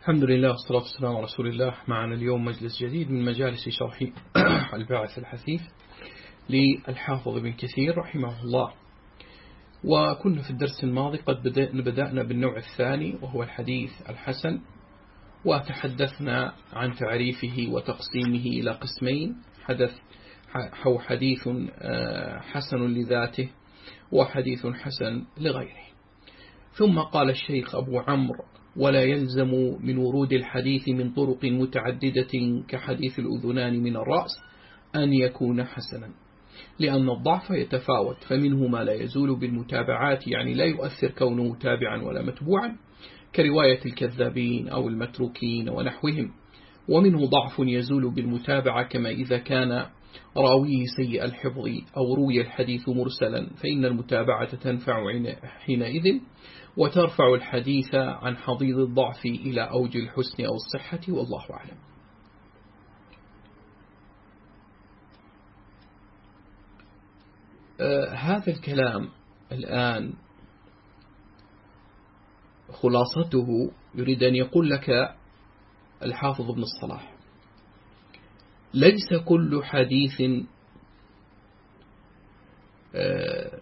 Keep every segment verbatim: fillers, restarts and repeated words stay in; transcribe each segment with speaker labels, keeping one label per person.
Speaker 1: الحمد لله والصلاة والسلام على رسول الله. معنا اليوم مجلس جديد من مجالس شرح الباعث الحثيث للحافظ ابن كثير رحمه الله. وكنا في الدرس الماضي قد بدأنا بالنوع الثاني وهو الحديث الحسن، وتحدثنا عن تعريفه وتقسيمه إلى قسمين: حدث أو حديث حسن لذاته وحديث حسن لغيره. ثم قال الشيخ أبو عمرو: ولا يلزم من ورود الحديث من طرق متعددة كحديث الأذنان من الرأس أن يكون حسنا، لأن الضعف يتفاوت، فمنه ما لا يزول بالمتابعات، يعني لا يؤثر كونه متابعا ولا متبوعا كرواية الكذابين أو المتروكين ونحوهم، ومنه ضعف يزول بالمتابعة كما إذا كان راويه سيء الحفظ أو روي الحديث مرسلا، فإن المتابعة تنفع حينئذ وترفع الحديث عن حضيض الضعف إلى أوج الحسن أو الصحة، والله أعلم. آه هذا الكلام الآن خلاصته يريد أن يقول لك الحافظ ابن الصلاح: ليس كل حديث آه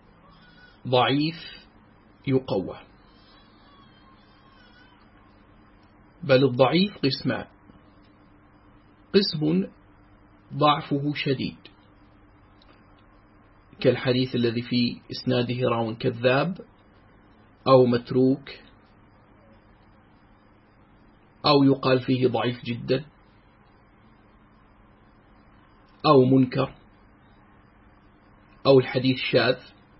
Speaker 1: ضعيف يقوى، بل الضعيف قسمان: قسم ضعفه شديد كالحديث الذي في إسناده راو كذاب أو متروك أو يقال فيه ضعيف جدا أو منكر أو الحديث شاذ.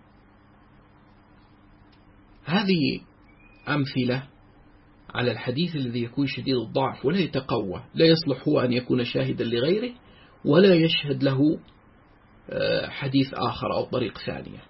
Speaker 1: هذه أمثلة على الحديث الذي يكون شديد الضعف ولا يتقوى، لا يصلح هو أن يكون شاهدا لغيره ولا يشهد له حديث آخر أو طريق ثانية.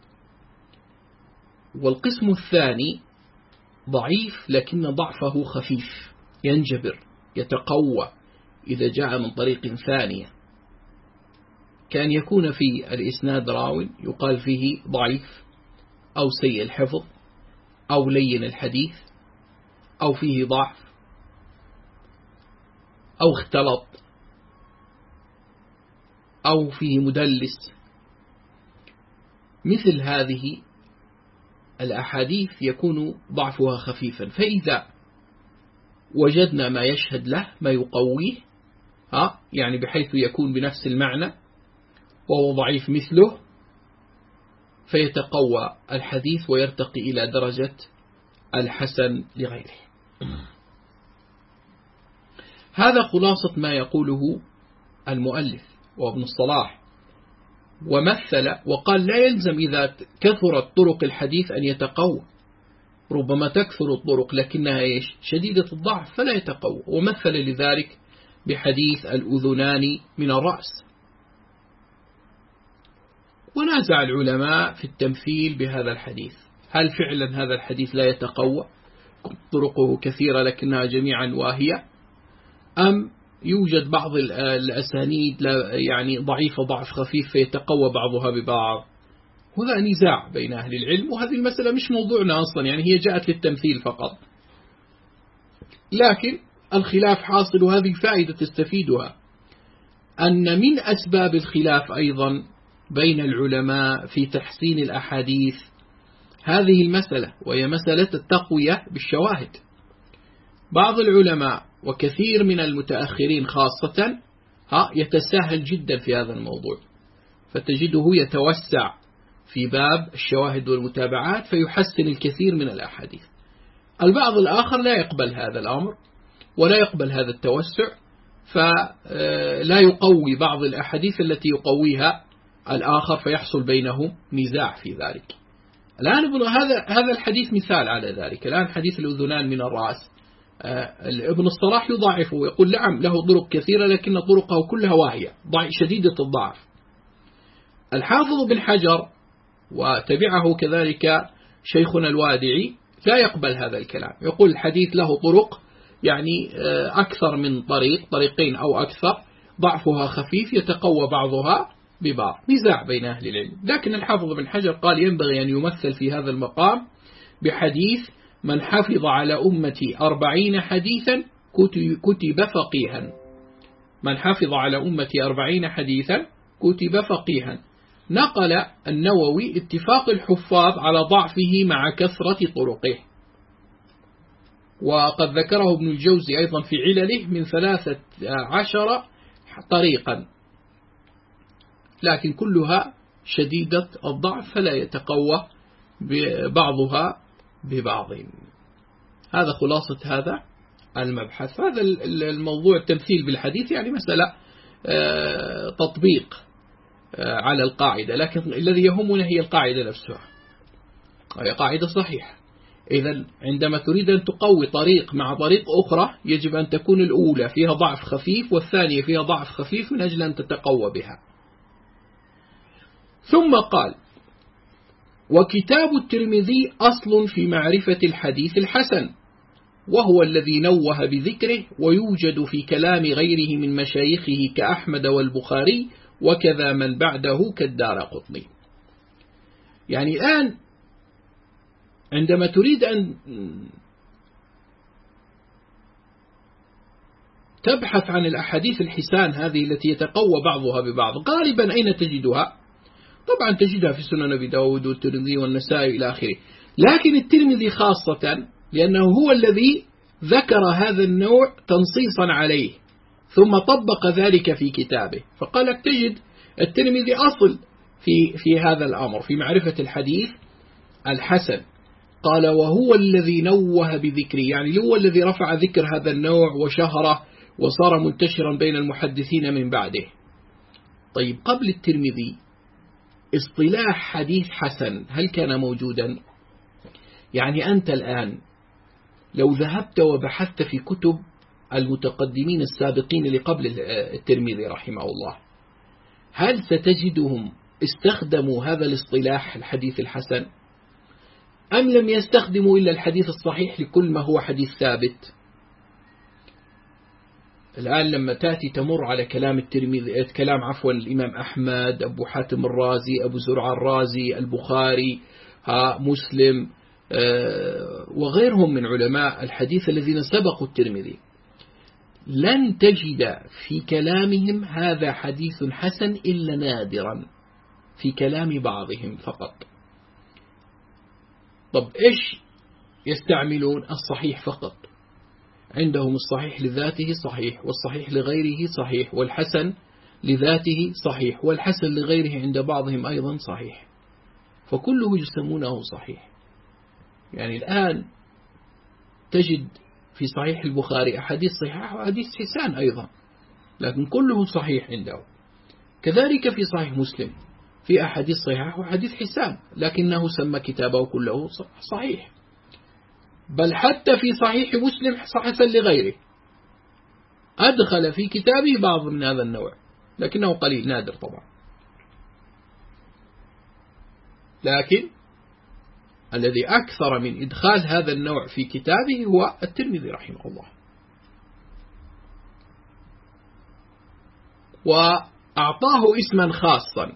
Speaker 1: والقسم الثاني ضعيف لكن ضعفه خفيف، ينجبر يتقوى إذا جاء من طريق ثانية، كان يكون في الإسناد راو يقال فيه ضعيف أو سيء الحفظ أو لين الحديث أو فيه ضعف أو اختلط أو فيه مدلس. مثل هذه الأحاديث يكون ضعفها خفيفا، فإذا وجدنا ما يشهد له ما يقويه ها يعني بحيث يكون بنفس المعنى وهو ضعيف مثله، فيتقوى الحديث ويرتقي إلى درجة الحسن لغيره. هذا خلاصة ما يقوله المؤلف وابن الصلاح. ومثل وقال: لا يلزم إذا كثرت طرق الحديث أن يتقوى، ربما تكثر الطرق لكنها إيش؟ شديدة الضعف فلا يتقوى. ومثل لذلك بحديث الأذنان من الرأس. ونازع العلماء في التمثيل بهذا الحديث: هل فعلا هذا الحديث لا يتقوى، طرقه كثيرة لكنها جميعا واهية، أم يوجد بعض الأسانيد يعني ضعيفة ضعف خفيف فيتقوى بعضها ببعض؟ هذا نزاع بين أهل العلم، وهذه المسألة مش موضوعنا أصلا، يعني هي جاءت للتمثيل فقط، لكن الخلاف حاصل. وهذه فائدة تستفيدها، أن من أسباب الخلاف أيضا بين العلماء في تحسين الأحاديث هذه المسألة، وهي مسألة التقوية بالشواهد. بعض العلماء وكثير من المتأخرين خاصة ها يتساهل جدا في هذا الموضوع، فتجده يتوسع في باب الشواهد والمتابعات فيحسن الكثير من الأحاديث. البعض الآخر لا يقبل هذا الأمر ولا يقبل هذا التوسع، فلا يقوي بعض الأحاديث التي يقويها الآخر، فيحصل بينهم نزاع في ذلك. الآن هذا هذا الحديث مثال على ذلك. الآن حديث الأذنان من الرأس، ابن الصلاح يضاعفه ويقول: نعم له طرق كثيرة لكن طرقه كلها واهية شديدة الضعف. الحافظ بن حجر وتبعه كذلك شيخنا الوادعي لا يقبل هذا الكلام، يقول الحديث له طرق يعني أكثر من طريق، طريقين أو أكثر، ضعفها خفيف يتقوى بعضها ببعض. نزاع بين أهل العلم، لكن الحافظ بن حجر قال: ينبغي أن يمثل في هذا المقام بحديث من حفظ على أمتي أربعين حديثا كتب فقيها. من حفظ على أمتي أربعين حديثا كتب فقيها. نقل النووي اتفاق الحفاظ على ضعفه مع كثرة طرقه، وقد ذكره ابن الجوزي أيضا في علله من ثلاثة عشر طريقا، لكن كلها شديدة الضعف فلا يتقوى بعضها ببعض. هذا خلاصة هذا المبحث. هذا الموضوع التمثيل بالحديث يعني مسألة تطبيق على القاعدة، لكن الذي يهمنا هي القاعدة نفسها، هي قاعدة صحيحة. إذا عندما تريد أن تقوي طريق مع طريق أخرى يجب أن تكون الأولى فيها ضعف خفيف والثانية فيها ضعف خفيف من أجل أن تتقوى بها. ثم قال: وكتاب الترمذي أصل في معرفة الحديث الحسن، وهو الذي نوه بذكره، ويوجد في كلام غيره من مشايخه كأحمد والبخاري، وكذا من بعده كالدارقطني. يعني الآن عندما تريد أن تبحث عن الأحاديث الحسان هذه التي يتقوى بعضها ببعض، غالبا أين تجدها؟ طبعا تجدها في سنن أبي داود والترمذي والنسائي إلى آخره، لكن الترمذي خاصة لأنه هو الذي ذكر هذا النوع تنصيصا عليه ثم طبق ذلك في كتابه، فقال لك تجد الترمذي أصل في في هذا الأمر في معرفة الحديث الحسن. قال: وهو الذي نوه بذكره، يعني هو الذي رفع ذكر هذا النوع وشهره وصار منتشرا بين المحدثين من بعده. طيب قبل الترمذي اصطلاح حديث حسن هل كان موجودا؟ يعني أنت الآن لو ذهبت وبحثت في كتب المتقدمين السابقين اللي قبل الترمذي رحمه الله، هل ستجدهم استخدموا هذا الاصطلاح الحديث الحسن، أم لم يستخدموا إلا الحديث الصحيح لكل ما هو حديث ثابت؟ الآن لما تأتي تمر على كلام الترمذي، كلام عفوا الإمام أحمد، أبو حاتم الرازي، أبو زرع الرازي، البخاري، ها مسلم، وغيرهم من علماء الحديث الذين سبقوا الترمذي، لن تجد في كلامهم هذا حديث حسن إلا نادرا في كلام بعضهم فقط. طب إيش يستعملون؟ الصحيح فقط. عندهم الصحيح لذاته صحيح، والصحيح لغيره صحيح، والحسن لذاته صحيح، والحسن لغيره عند بعضهم أيضا صحيح، فكله يسمونه صحيح. يعني الآن تجد في صحيح البخاري أحاديث صحيحة وأحاديث حسان أيضا، لكن كله صحيح عنده. كذلك في صحيح مسلم في أحاديث صحيحة وأحاديث حسان، لكنه سمى كتابه كله صحيح. بل حتى في صحيح مسلم حسن لغيره، أدخل في كتابه بعض من هذا النوع، لكنه قليل نادر طبعا. لكن الذي أكثر من إدخال هذا النوع في كتابه هو الترمذي رحمه الله، وأعطاه اسما خاصا.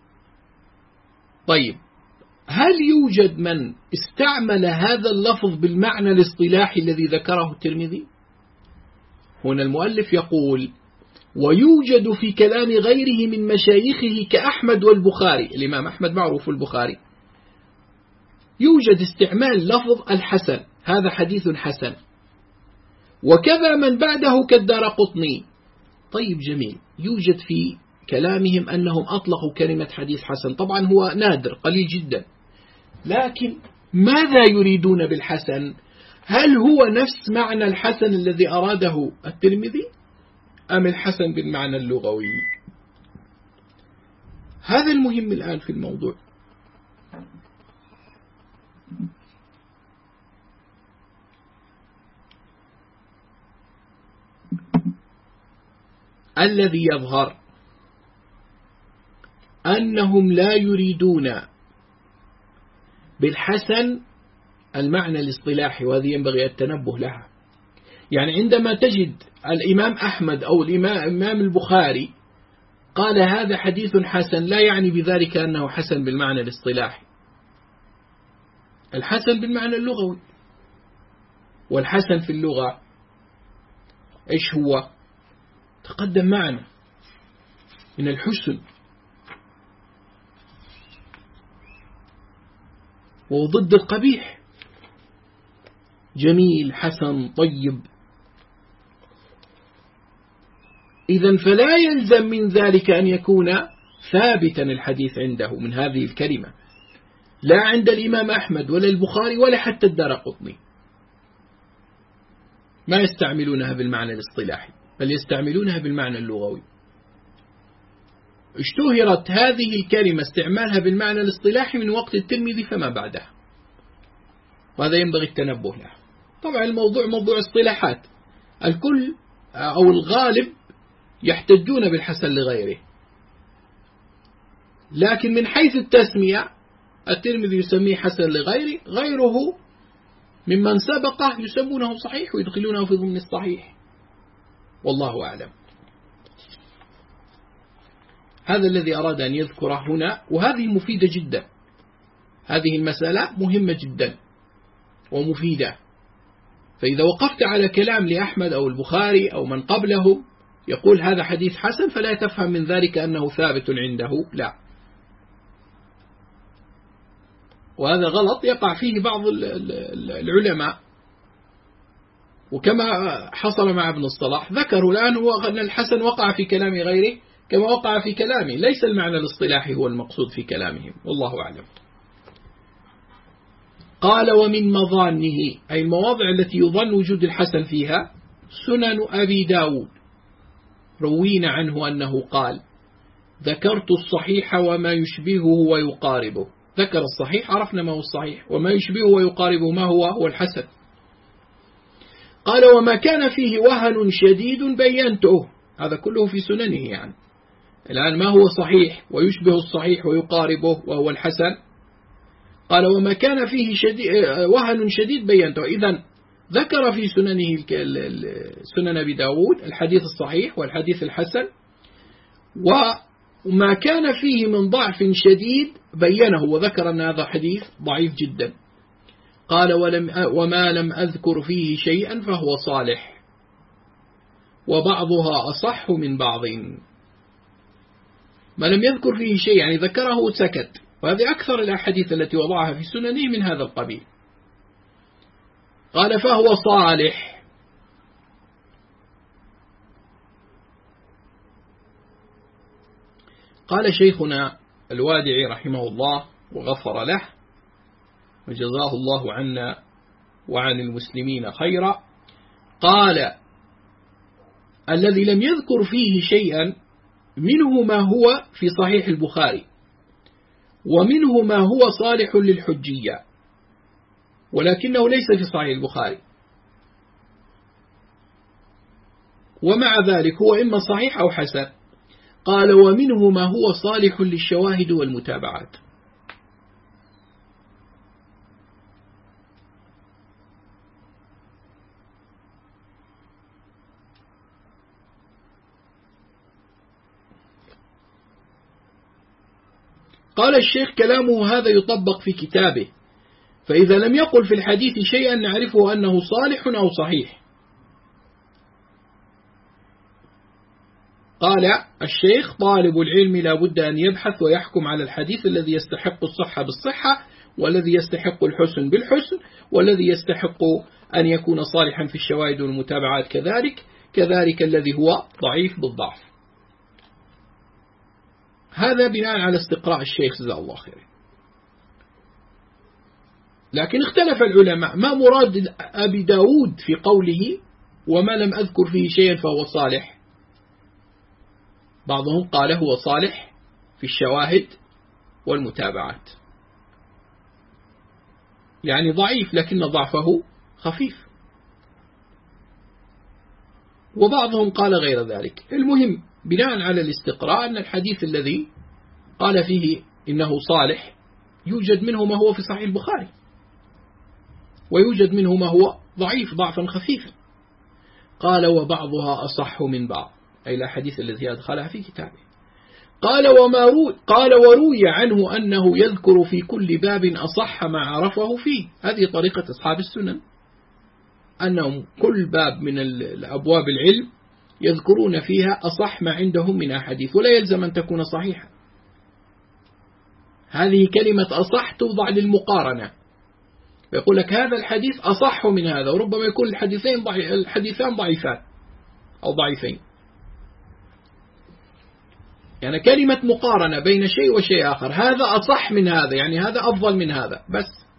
Speaker 1: طيب هل يوجد من استعمل هذا اللفظ بالمعنى الاصطلاحي الذي ذكره الترمذي؟ هنا المؤلف يقول: ويوجد في كلام غيره من مشايخه كأحمد والبخاري. الإمام أحمد معروف البخاري، يوجد استعمال لفظ الحسن، هذا حديث حسن، وكذا من بعده كالدارقطني. طيب جميل، يوجد في كلامهم أنهم أطلقوا كلمة حديث حسن، طبعا هو نادر قليل جدا، لكن ماذا يريدون بالحسن؟ هل هو نفس معنى الحسن الذي أراده الترمذي أم الحسن بالمعنى اللغوي؟ هذا المهم الآن في الموضوع. الذي يظهر أنهم لا يريدون بالحسن المعنى الاصطلاحي، وهذه ينبغي التنبه لها. يعني عندما تجد الإمام أحمد أو الإمام البخاري قال هذا حديث حسن، لا يعني بذلك أنه حسن بالمعنى الاصطلاحي، الحسن بالمعنى اللغوي. والحسن في اللغة إيش هو؟ تقدم معنا من الحسن، وضد القبيح، جميل حسن طيب. إذن فلا يلزم من ذلك أن يكون ثابتا الحديث عنده من هذه الكلمة، لا عند الإمام أحمد ولا البخاري ولا حتى الدارقطني، ما يستعملونها بالمعنى الاصطلاحي بل يستعملونها بالمعنى اللغوي. اشتهرت هذه الكلمة استعمالها بالمعنى الاصطلاحي من وقت الترمذي فما بعدها، وهذا ينبغي التنبه له. طبعا الموضوع موضوع اصطلاحات، الكل أو الغالب يحتجون بالحسن لغيره، لكن من حيث التسمية الترمذي يسميه حسن لغيره، غيره ممن سبقه يسمونه صحيح ويدخلونه في ضمن الصحيح، والله أعلم. هذا الذي أراد أن يذكره هنا، وهذه مفيدة جدا، هذه المسألة مهمة جدا ومفيدة. فإذا وقفت على كلام لأحمد أو البخاري أو من قبله يقول هذا حديث حسن، فلا تفهم من ذلك أنه ثابت عنده، لا، وهذا غلط يقع فيه بعض العلماء، وكما حصل مع ابن الصلاح ذكروا الآن هو أن الحسن وقع في كلام غيره كما وقع في كلامه، ليس المعنى الاصطلاحي هو المقصود في كلامهم، والله أعلم. قال ومن مظانه، أي المواضع التي يظن وجود الحسن فيها، سنن أبي داود روينا عنه أنه قال ذكرت الصحيح وما يشبهه ويقاربه. ذكر الصحيح، عرفنا ما هو الصحيح، وما يشبهه ويقاربه ما هو هو الحسن. قال وما كان فيه وهن شديد بينته، هذا كله في سننه. يعني الآن ما هو صحيح ويشبه الصحيح ويقاربه وهو الحسن؟ قال وما كان فيه شديد وهن شديد بينته، إذن ذكر في سننه سنن أبي داود الحديث الصحيح والحديث الحسن، وما كان فيه من ضعف شديد بينه وذكر أن هذا حديث ضعيف جدا. قال ولم وما لم أذكر فيه شيئا فهو صالح، وبعضها أصح من بعض. ما لم يذكر فيه شيء يعني ذكره وسكت، وهذه أكثر الأحاديث التي وضعها في سننه من هذا القبيل. قال فهو صالح. قال شيخنا الوادعي رحمه الله وغفر له وجزاه الله عنا وعن المسلمين خيرا، قال الذي لم يذكر فيه شيئا منه ما هو في صحيح البخاري، ومنه ما هو صالح للحجية ولكنه ليس في صحيح البخاري، ومع ذلك هو إما صحيح أو حسن. قال ومنه ما هو صالح للشواهد والمتابعات. قال الشيخ كلامه هذا يطبق في كتابه، فإذا لم يقل في الحديث شيئا نعرفه أنه صالح أو صحيح. قال الشيخ طالب العلم لا بد أن يبحث ويحكم على الحديث الذي يستحق الصحة بالصحة، والذي يستحق الحسن بالحسن، والذي يستحق أن يكون صالحا في الشواهد والمتابعات كذلك، كذلك الذي هو ضعيف بالضعف. هذا بناء على استقراء الشيخ جزاه الله خير. لكن اختلف العلماء ما مراد أبي داود في قوله وما لم أذكر فيه شيئا فهو صالح. بعضهم قال هو صالح في الشواهد والمتابعات، يعني ضعيف لكن ضعفه خفيف، وبعضهم قال غير ذلك. المهم بناء على الاستقراء أن الحديث الذي قال فيه إنه صالح يوجد منه ما هو في صحيح البخاري، ويوجد منه ما هو ضعيف ضعفا خفيفا. قال وبعضها أصح من بعض، أي الحديث الذي أدخلها في كتابه. قال وما روي قال وروي عنه أنه يذكر في كل باب أصح ما عرفه فيه. هذه طريقة أصحاب السنن، أنهم كل باب من الأبواب العلم يذكرون فيها أصح ما عندهم من أحاديث، ولا يلزم أن تكون صحيحة. هذه كلمة أصح توضع للمقارنة، يقول لك هذا الحديث أصح من هذا، وربما يكون الحديثين ضعي... الحديثان ضعيفان أو ضعيفين. يعني كلمة مقارنة بين شيء وشيء آخر، هذا أصح من هذا، يعني هذا أفضل من هذا بس.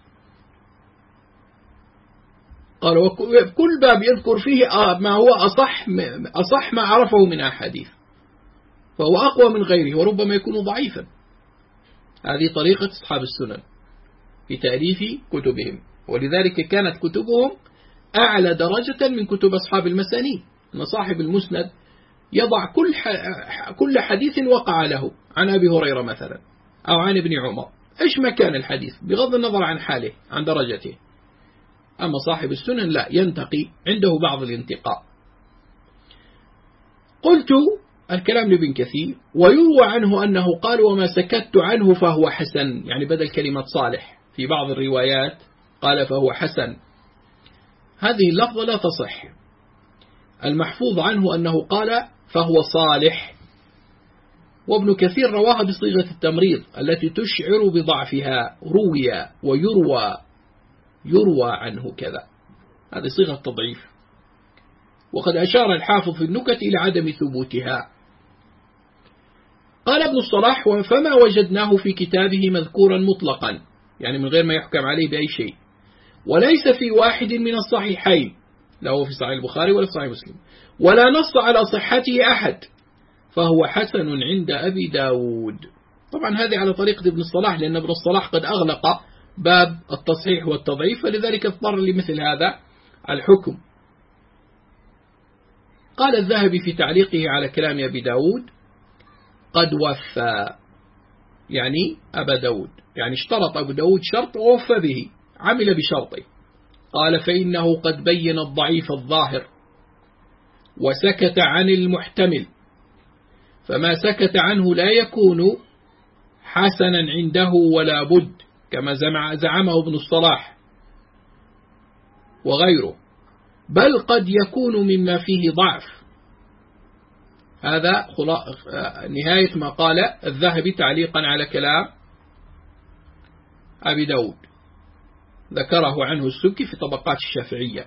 Speaker 1: قالوا كل باب يذكر فيه ما هو أصح أصح ما عرفه من أحاديث، فهو أقوى من غيره وربما يكون ضعيفا. هذه طريقة أصحاب السنن في تأليف كتبهم، ولذلك كانت كتبهم أعلى درجة من كتب أصحاب المسانيد. أن صاحب المسند يضع كل كل حديث وقع له عن أبي هريرة مثلا أو عن ابن عمر، إيش ما كان الحديث بغض النظر عن حاله عن درجته. أما صاحب السنن لا، ينتقي عنده بعض الانتقاء. قلت الكلام لابن كثير: ويروى عنه أنه قال: وما سكت عنه فهو حسن، يعني بدل كلمة صالح في بعض الروايات قال فهو حسن. هذه اللفظة لا تصح. المحفوظ عنه أنه قال فهو صالح، وابن كثير رواها بصيغة التمريض التي تشعر بضعفها، روي ويروى، يروى عنه كذا، هذه صيغة تضعيف. وقد أشار الحافظ في النكت إلى عدم ثبوتها. قال ابن الصلاح: فما وجدناه في كتابه مذكورا مطلقا، يعني من غير ما يحكم عليه بأي شيء، وليس في واحد من الصحيحين، لا هو في صحيح البخاري ولا في صحيح مسلم، ولا نص على صحته أحد، فهو حسن عند أبي داود. طبعا هذه على طريقة ابن الصلاح، لأن ابن الصلاح قد أغلق باب التصحيح والتضعيف، فلذلك اضطر لمثل هذا الحكم. قال الذهبي في تعليقه على كلام أبي داود: قد وفى، يعني أبا داود، يعني اشترط أبو داود شرط ووفى به، عمل بشرطه. قال: فإنه قد بين الضعيف الظاهر وسكت عن المحتمل، فما سكت عنه لا يكون حسنا عنده ولا بد، كما زعمه ابن الصلاح وغيره، بل قد يكون مما فيه ضعف. هذا نهاية ما قال الذهبي تعليقا على كلام أبي داود، ذكره عنه السبكي في طبقات الشافعية.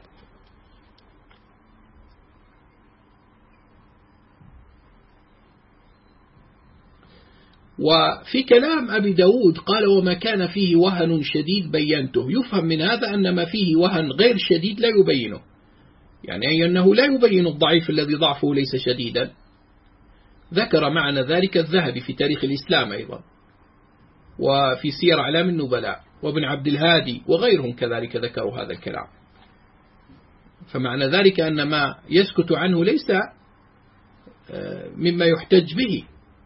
Speaker 1: وفي كلام أبي داود قال: وما كان فيه وهن شديد بينته. يفهم من هذا أن ما فيه وهن غير شديد لا يبينه، يعني أي أنه لا يبين الضعيف الذي ضعفه ليس شديدا. ذكر معنى ذلك الذهبي في تاريخ الإسلام أيضا، وفي سير أعلام النبلاء، وابن عبد الهادي وغيرهم كذلك ذكروا هذا الكلام. فمعنى ذلك أن ما يسكت عنه ليس مما يحتج به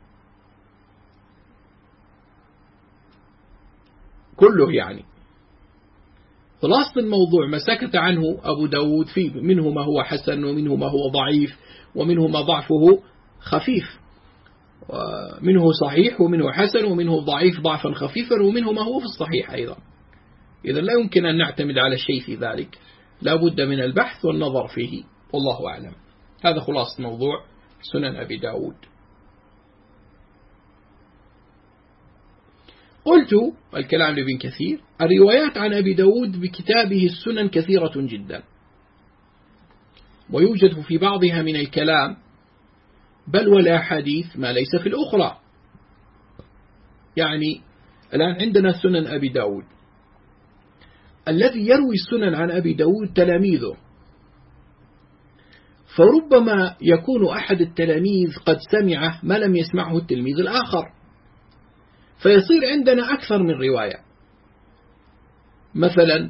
Speaker 1: كله. يعني خلاصة الموضوع ما سكت عنه أبو داود فيه منه ما هو حسن، ومنه ما هو ضعيف، ومنه ما ضعفه خفيف، ومنه صحيح ومنه حسن ومنه ضعيف ضعفا خفيفا، ومنه ما هو في الصحيح أيضا. إذا لا يمكن أن نعتمد على شيء في ذلك، لا بد من البحث والنظر فيه، والله أعلم. هذا خلاصة موضوع سنن أبي داود. قلت الكلام لابن كثير: الروايات عن أبي داود بكتابه السنن كثيرة جدا، ويوجد في بعضها من الكلام بل والأحاديث ما ليس في الأخرى. يعني الآن عندنا سنن أبي داود، الذي يروي السنن عن أبي داود تلاميذه، فربما يكون أحد التلاميذ قد سمعه ما لم يسمعه التلميذ الآخر، فيصير عندنا أكثر من رواية. مثلا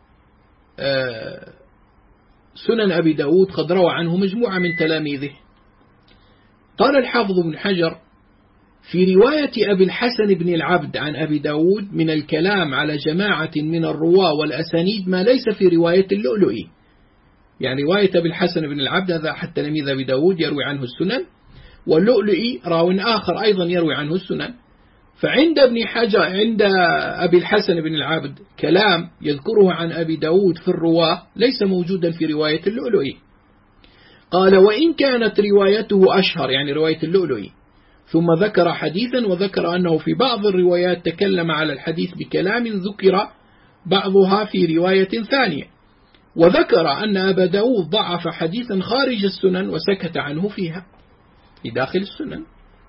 Speaker 1: سنن أبي داود قد روى عنه مجموعة من تلاميذه. قال الحافظ بن حجر: في رواية أبي الحسن بن العبد عن أبي داود من الكلام على جماعة من الرواة والأسانيد ما ليس في رواية اللؤلؤي. يعني رواية أبي الحسن بن العبد هذا أحد تلاميذ أبي داود يروي عنه السنن، واللؤلؤي راو آخر أيضا يروي عنه السنن، فعند ابن حجر عند أبي الحسن بن العابد كلام يذكره عن أبي داود في الرواة ليس موجودا في رواية اللؤلؤي. قال وإن كانت روايته أشهر، يعني رواية اللؤلؤي، ثم ذكر حديثا وذكر أنه في بعض الروايات تكلم على الحديث بكلام ذكر بعضها في رواية ثانية، وذكر أن أبا داود ضعف حديثا خارج السنن وسكت عنه فيها في داخل السنن.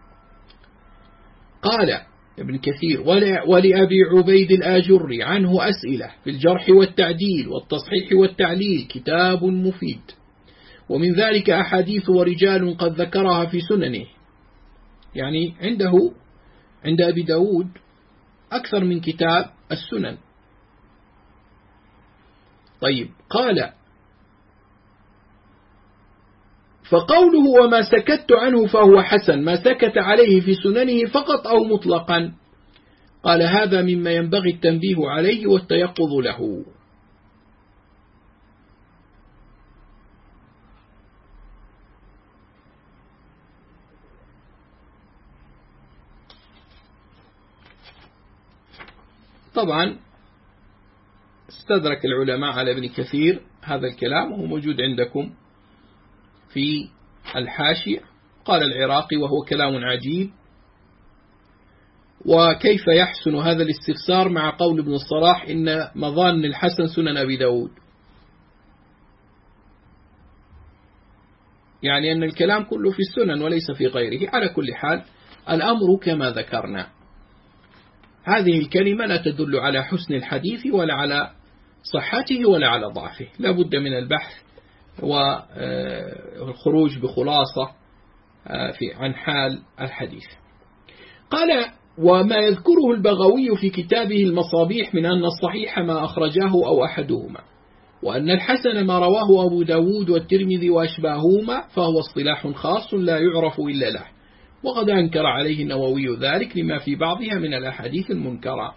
Speaker 1: قال ابن كثير ولأبي عبيد الآجري عنه أسئلة في الجرح والتعديل والتصحيح والتعليل كتاب مفيد، ومن ذلك أحاديث ورجال قد ذكرها في سننه، يعني عنده عند أبي داود أكثر من كتاب السنن. طيب قال فقوله وما سكت عنه فهو حسن، ما سكت عليه في سننه فقط أو مطلقا؟ قال هذا مما ينبغي التنبيه عليه والتيقظ له. طبعا استدرك العلماء على ابن كثير هذا الكلام وهو موجود عندكم في الحاشية. قال العراقي وهو كلام عجيب، وكيف يحسن هذا الاستفسار مع قول ابن الصلاح إن مظان الحسن سنن أبي داود، يعني أن الكلام كله في السنن وليس في غيره. على كل حال الأمر كما ذكرنا، هذه الكلمة لا تدل على حسن الحديث ولا على صحته ولا على ضعفه، لا بد من البحث والخروج بخلاصة في عن حال الحديث. قال وما يذكره البغوي في كتابه المصابيح من أن الصحيح ما أخرجاه أو أحدهما، وأن الحسن ما رواه أبو داود والترمذي وأشباههما، فهو اصطلاح خاص لا يعرف إلا له، وقد أنكر عليه النووي ذلك لما في بعضها من الأحاديث المنكرة.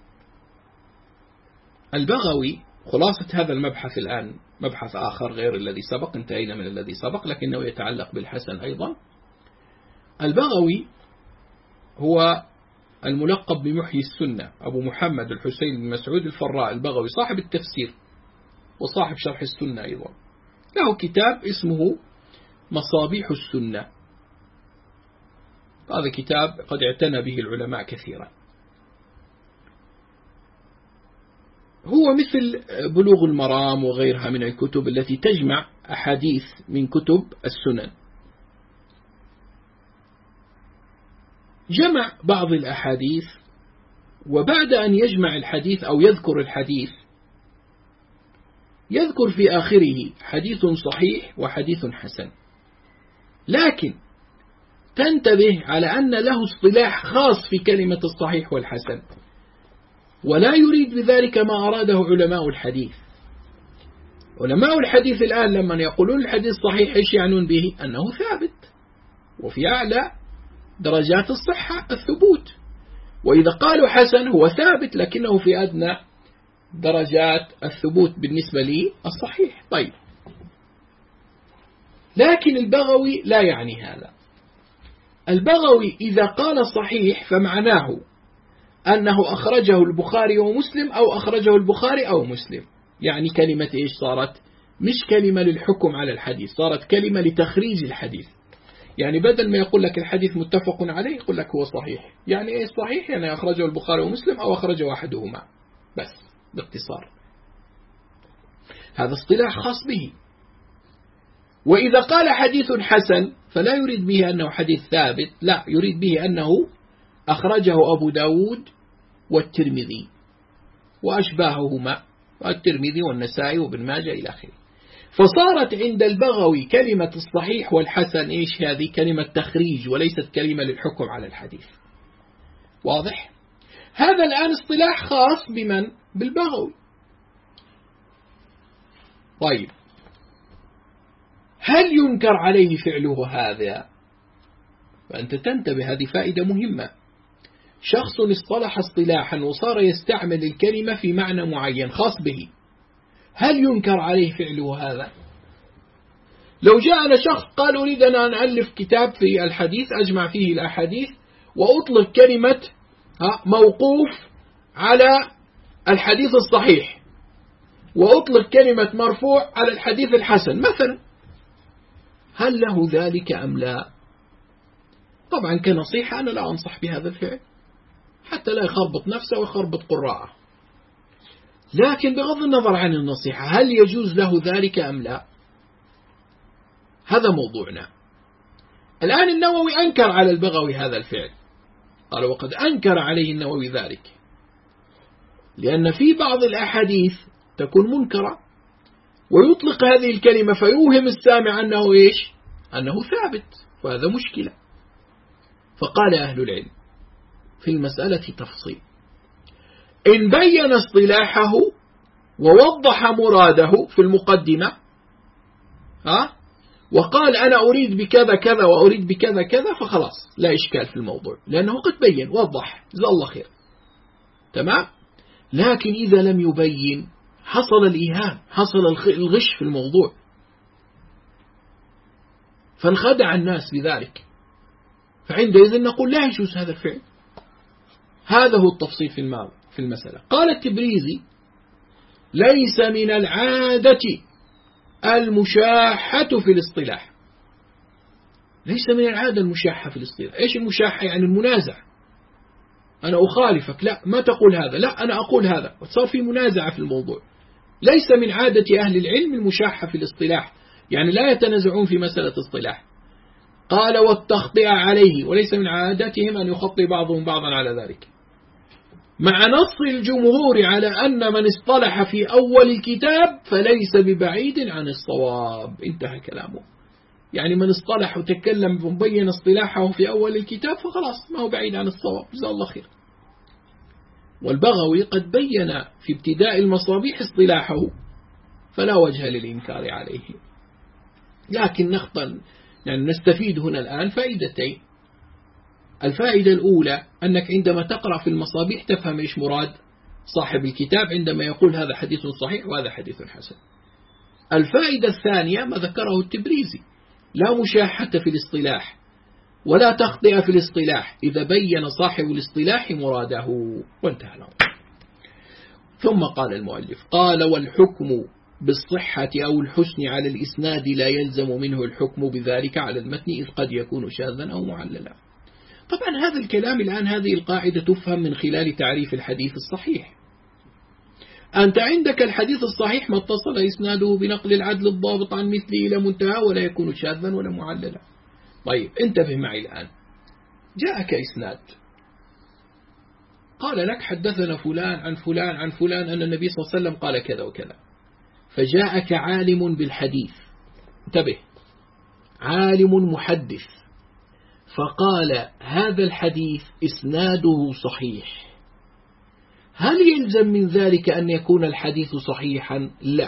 Speaker 1: البغوي خلاصة هذا المبحث الآن مبحث آخر غير الذي سبق، انتهينا من الذي سبق لكنه يتعلق بالحسن أيضا. البغوي هو الملقب بمحيي السنة، أبو محمد الحسين بن مسعود الفراء البغوي، صاحب التفسير وصاحب شرح السنة أيضا، له كتاب اسمه مصابيح السنة. هذا كتاب قد اعتنى به العلماء كثيرا، هو مثل بلوغ المرام وغيرها من الكتب التي تجمع أحاديث من كتب السنن. جمع بعض الأحاديث، وبعد أن يجمع الحديث أو يذكر الحديث يذكر في آخره حديث صحيح وحديث حسن، لكن تنتبه على أن له اصطلاح خاص في كلمة الصحيح والحسن، ولا يريد بذلك ما أراده علماء الحديث. علماء الحديث الآن لما يقولون الحديث صحيح إيش يعنون به؟ أنه ثابت وفي أعلى درجات الصحة الثبوت، وإذا قالوا حسن هو ثابت لكنه في أدنى درجات الثبوت بالنسبة لي الصحيح. طيب، لكن البغوي لا يعني هذا. البغوي إذا قال صحيح فمعناه أنه أخرجه البخاري ومسلم أو أخرجه البخاري أو مسلم، يعني كلمة إيش صارت؟ مش كلمة للحكم على الحديث، صارت كلمة لتخريج الحديث. يعني بدل ما يقول لك الحديث متفق عليه يقول لك هو صحيح. يعني إيش صحيح؟ يعني أخرجه البخاري ومسلم أو أخرجه أحدهما، بس باختصار. هذا اصطلاح خاص به. وإذا قال حديث حسن فلا يريد به أنه حديث ثابت، لا، يريد به أنه أخرجه أبو داود والترمذي وأشباههما، والترمذي والنسائي وابن ماجه إلى آخره. فصارت عند البغوي كلمة الصحيح والحسن إيش هذه؟ كلمة تخريج وليست كلمة للحكم على الحديث. واضح؟ هذا الآن اصطلاح خاص بمن؟ بالبغوي. طيب، هل ينكر عليه فعله هذا؟ فأنت تنتبه، هذه فائدة مهمة. شخص اصطلح اصطلاحا وصار يستعمل الكلمة في معنى معين خاص به، هل ينكر عليه فعله هذا؟ لو جاءنا شخص قال أريد أن ألف كتاب في الحديث أجمع فيه الأحاديث وأطلق كلمة موقوف على الحديث الصحيح، وأطلق كلمة مرفوع على الحديث الحسن مثلا، هل له ذلك أم لا؟ طبعا كنصيحة أنا لا أنصح بهذا الفعل حتى لا يخربط نفسه ويخربط قراءه، لكن بغض النظر عن النصيحة هل يجوز له ذلك أم لا؟ هذا موضوعنا. الآن النووي أنكر على البغوي هذا الفعل، قال وقد أنكر عليه النووي ذلك، لأن في بعض الأحاديث تكون منكرة ويطلق هذه الكلمة فيوهم السامع أنه إيش؟ أنه ثابت، وهذا مشكلة. فقال أهل العلم في المسألة تفصيل، إن بين اصطلاحه ووضح مراده في المقدمة ها وقال أنا أريد بكذا كذا وأريد بكذا كذا فخلاص لا إشكال في الموضوع، لأنه قد بين وضح جزاه الله خير، تمام. لكن إذا لم يبين حصل الإيهام، حصل الغش في الموضوع، فانخدع الناس بذلك، فعندئذ نقول لا يجوز هذا الفعل. هذا هو التفصيل في الماضي في المسألة. قال التبريزي ليس من العادة المشاحة في الاصطلاح. ليس من العادة المشاحة في الاصطلاح. إيش المشاحة؟ يعني المنازع، أنا أخالفك، لا ما تقول هذا، لا أنا أقول هذا، وصار في منازعة في الموضوع. ليس من عادة أهل العلم المشاحة في الاصطلاح، يعني لا يتنازعون في مسألة اصطلاح. قال والتخطئة عليه، وليس من عادتهم أن يخطئ بعضهم بعضا على ذلك، مع نص الجمهور على أن من اصطلح في أول الكتاب فليس ببعيد عن الصواب. انتهى كلامه، يعني من اصطلح وتكلم وبين اصطلاحه في أول الكتاب فخلاص ما هو بعيد عن الصواب، جزاه الله خير. والبغوي قد بين في ابتداء المصابيح اصطلاحه فلا وجه للإنكار عليه. لكن نخطأ يعني نستفيد هنا الآن فائدتين. الفائدة الأولى أنك عندما تقرأ في المصابيح تفهم إيش مراد صاحب الكتاب عندما يقول هذا حديث صحيح وهذا حديث حسن. الفائدة الثانية ما ذكره التبريزي، لا مشاحة في الاصطلاح ولا تخطئة في الاصطلاح إذا بين صاحب الاصطلاح مراده، وانتهى الأمر. ثم قال المؤلف قال والحكم بالصحة أو الحسن على الإسناد لا يلزم منه الحكم بذلك على المتن إذ قد يكون شاذا أو معللا. طبعا هذا الكلام الآن هذه القاعدة تفهم من خلال تعريف الحديث الصحيح. أنت عندك الحديث الصحيح ما اتصل إسناده بنقل العدل الضابط عن مثله إلى منتهى ولا يكون شاذا ولا معللا. طيب انتبه معي الآن، جاءك إسناد قال لك حدثنا فلان عن فلان عن فلان أن النبي صلى الله عليه وسلم قال كذا وكذا، فجاءك عالم بالحديث، انتبه، عالم محدث، فقال هذا الحديث إسناده صحيح، هل يلزم من ذلك أن يكون الحديث صحيحا؟ لا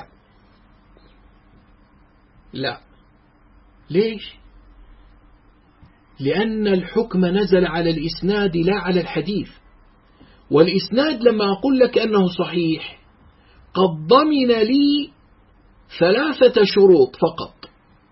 Speaker 1: لا. ليش؟ لأن الحكم نزل على الإسناد لا على الحديث، والإسناد لما أقول لك أنه صحيح قد ضمن لي ثلاثة شروط فقط،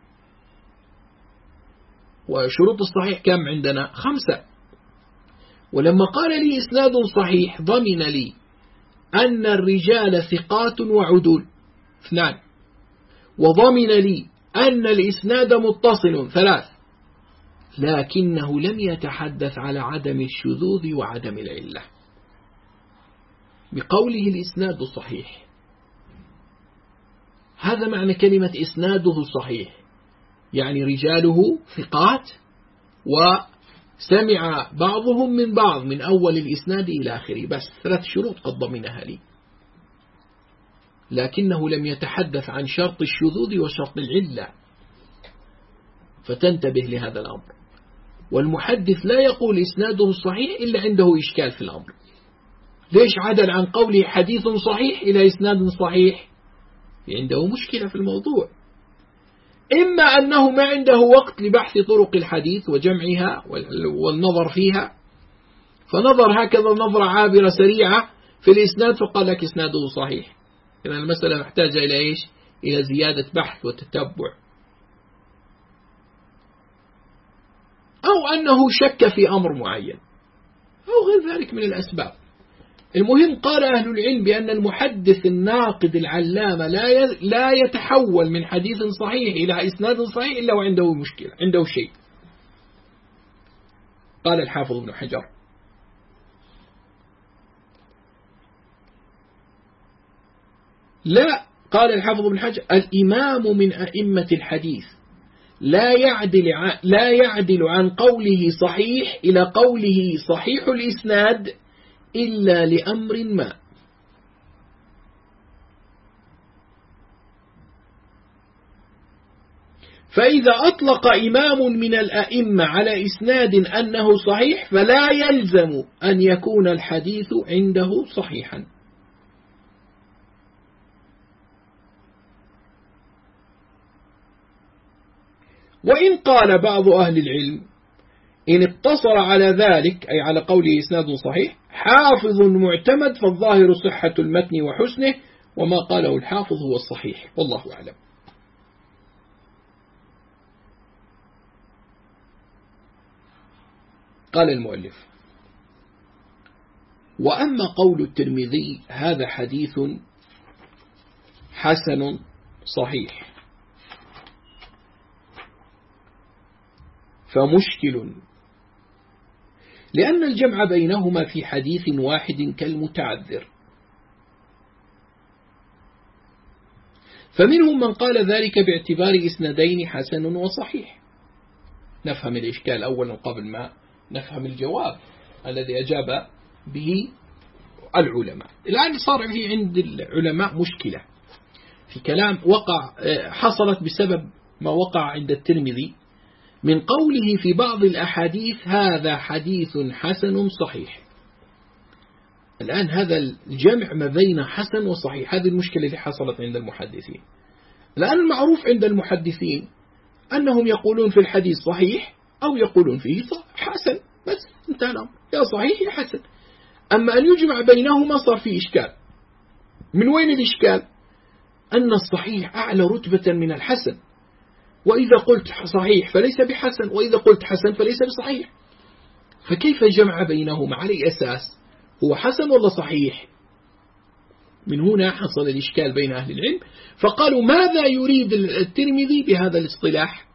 Speaker 1: وشروط الصحيح كم عندنا؟ خمسة. ولما قال لي إسناد صحيح ضمن لي أن الرجال ثقات وعدول اثنان، وضمن لي أن الإسناد متصل ثلاث، لكنه لم يتحدث على عدم الشذوذ وعدم العلة بقوله الإسناد صحيح. هذا معنى كلمة إسناده صحيح، يعني رجاله ثقات وسمع بعضهم من بعض من أول الإسناد إلى آخره، بس ثلاث شروط قد ضمنها لي، لكنه لم يتحدث عن شرط الشذوذ وشرط العلة، فتنتبه لهذا الأمر. والمحدث لا يقول إسناده صحيح إلا عنده إشكال في الأمر. ليش عدل عن قوله حديث صحيح إلى إسناد صحيح؟ عنده مشكلة في الموضوع، إما أنه ما عنده وقت لبحث طرق الحديث وجمعها والنظر فيها، فنظر هكذا نظرة عابرة سريعة في الإسناد فقال لك إسناده صحيح. إذن المسألة محتاجة إلى إيش؟ إلى زيادة بحث وتتبع. أو أنه شك في أمر معين، أو غير ذلك من الأسباب. المهم قال أهل العلم بأن المحدث الناقد العلامة لا لا يتحول من حديث صحيح إلى إسناد صحيح إلا وعنده مشكلة، عنده شيء. قال الحافظ ابن حجر: لا، قال الحافظ ابن حجر: الإمام من أئمة الحديث لا يعدل عن لا يعدل عن قوله صحيح إلى قوله صحيح الإسناد إلا لأمر ما. فإذا أطلق إمام من الأئمة على إسناد أنه صحيح فلا يلزم أن يكون الحديث عنده صحيحا. وإن قال بعض أهل العلم إن اقتصر على ذلك، أي على قوله إسناد صحيح، حافظ معتمد، فالظاهر صحة المتن وحسنه، وما قاله الحافظ هو الصحيح، والله أعلم. قال المؤلف: وأما قول الترمذي هذا حديث حسن صحيح فمشكل، لأن الجمع بينهما في حديث واحد كالمتعذر. فمنهم من قال ذلك باعتبار إسنادين حسن وصحيح. نفهم الإشكال أولا قبل ما نفهم الجواب الذي أجاب به العلماء. الآن صار فيه عند العلماء مشكلة في كلام وقع حصلت بسبب ما وقع عند الترمذي من قوله في بعض الأحاديث هذا حديث حسن صحيح. الآن هذا الجمع ما بين حسن وصحيح، هذه المشكلة اللي حصلت عند المحدثين. الآن المعروف عند المحدثين أنهم يقولون في الحديث صحيح أو يقولون فيه حسن، بس انتهى الأمر، يا صحيح يا حسن. أما أن يجمع بينهما صار فيه إشكال. من وين الإشكال؟ أن الصحيح أعلى رتبة من الحسن، وإذا قلت صحيح فليس بحسن، وإذا قلت حسن فليس بصحيح، فكيف جمع بينهما؟ على أساس هو حسن ولا صحيح؟ من هنا حصل الإشكال بين أهل العلم، فقالوا ماذا يريد الترمذي بهذا الاصطلاح؟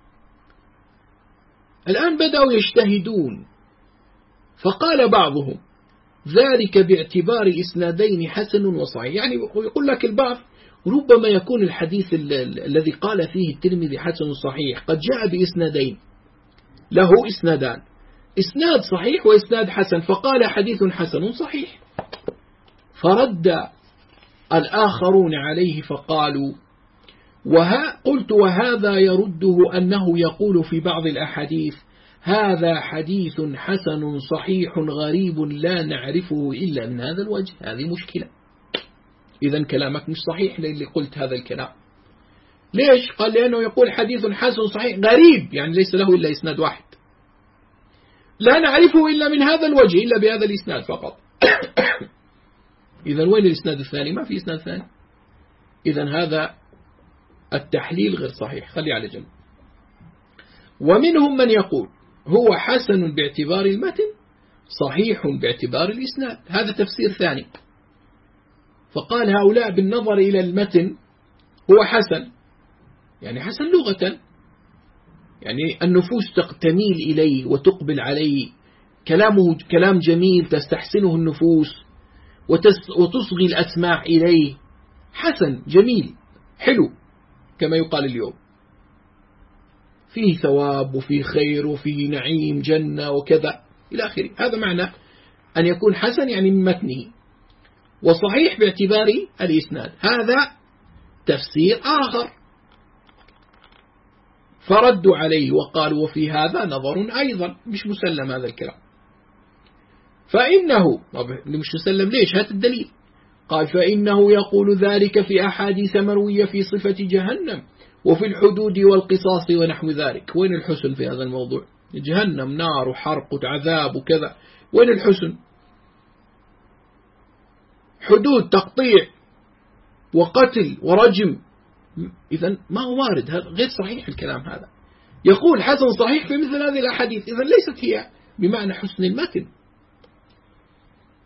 Speaker 1: الآن بدأوا يجتهدون، فقال بعضهم ذلك باعتبار إسنادين حسن وصحيح. يعني يقول لك البعض ربما يكون الحديث الذي قال فيه الترمذي حسن صحيح قد جاء بإسنادين، له إسنادان، إسناد صحيح وإسناد حسن، فقال حديث حسن صحيح. فرد الآخرون عليه فقالوا وها قلت وهذا يرده أنه يقول في بعض الأحاديث هذا حديث حسن صحيح غريب لا نعرفه إلا من هذا الوجه. هذه مشكلة. إذن كلامك مش صحيح اللي قلت هذا الكلام. ليش؟ قال لأنه يقول حديث حسن صحيح غريب، يعني ليس له إلا إسناد واحد، لا نعرفه إلا من هذا الوجه، إلا بهذا الإسناد فقط. إذن وين الإسناد الثاني؟ ما في إسناد ثاني. إذن هذا التحليل غير صحيح، خلي على جنب. ومنهم من يقول هو حسن باعتبار المتن صحيح باعتبار الإسناد، هذا تفسير ثاني. فقال هؤلاء بالنظر إلى المتن هو حسن، يعني حسن لغة، يعني النفوس تميل إليه وتقبل عليه، كلامه كلام جميل تستحسنه النفوس وتصغي الأسماع إليه، حسن جميل حلو كما يقال اليوم، فيه ثواب وفيه خير وفيه نعيم جنة وكذا إلى آخره. هذا معنى أن يكون حسن يعني من متنه. وصحيح باعتبار الإسناد، هذا تفسير آخر. فردوا عليه وقالوا وفي هذا نظر أيضا، مش مسلم هذا الكلام. فإنه مش مسلم ليش؟ هات الدليل. قال فإنه يقول ذلك في أحاديث مروية في صفة جهنم وفي الحدود والقصاص ونحو ذلك. وين الحسن في هذا الموضوع؟ جهنم نار وحرق وعذاب وكذا، وين الحسن؟ حدود تقطيع وقتل ورجم، إذن ما هو وارد، هذا غير صحيح الكلام هذا. يقول حسن صحيح في مثل هذه الأحاديث، إذن ليست هي بمعنى حسن المتن،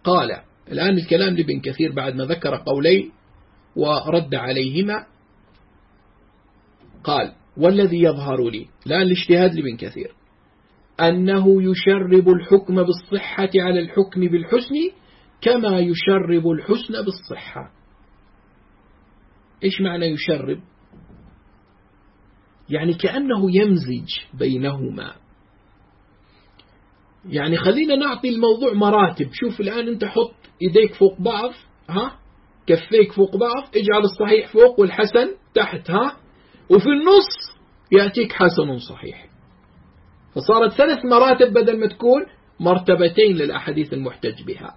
Speaker 1: قال الآن الكلام لابن كثير بعد ما ذكر قولين ورد عليهما، قال والذي يظهر لي الآن الاجتهاد لابن كثير أنه يشرب الحكم بالصحة على الحكم بالحسن كما يشرب الحسن بالصحة. إيش معنى يشرب؟ يعني كأنه يمزج بينهما. يعني خلينا نعطي الموضوع مراتب. شوف الآن أنت حط إيديك فوق بعض، ها، كفيك فوق بعض، اجعل الصحيح فوق والحسن تحت، ها، وفي النص يأتيك حسن صحيح. فصارت ثلاث مراتب بدل ما تكون مرتبتين للأحاديث المحتج بها.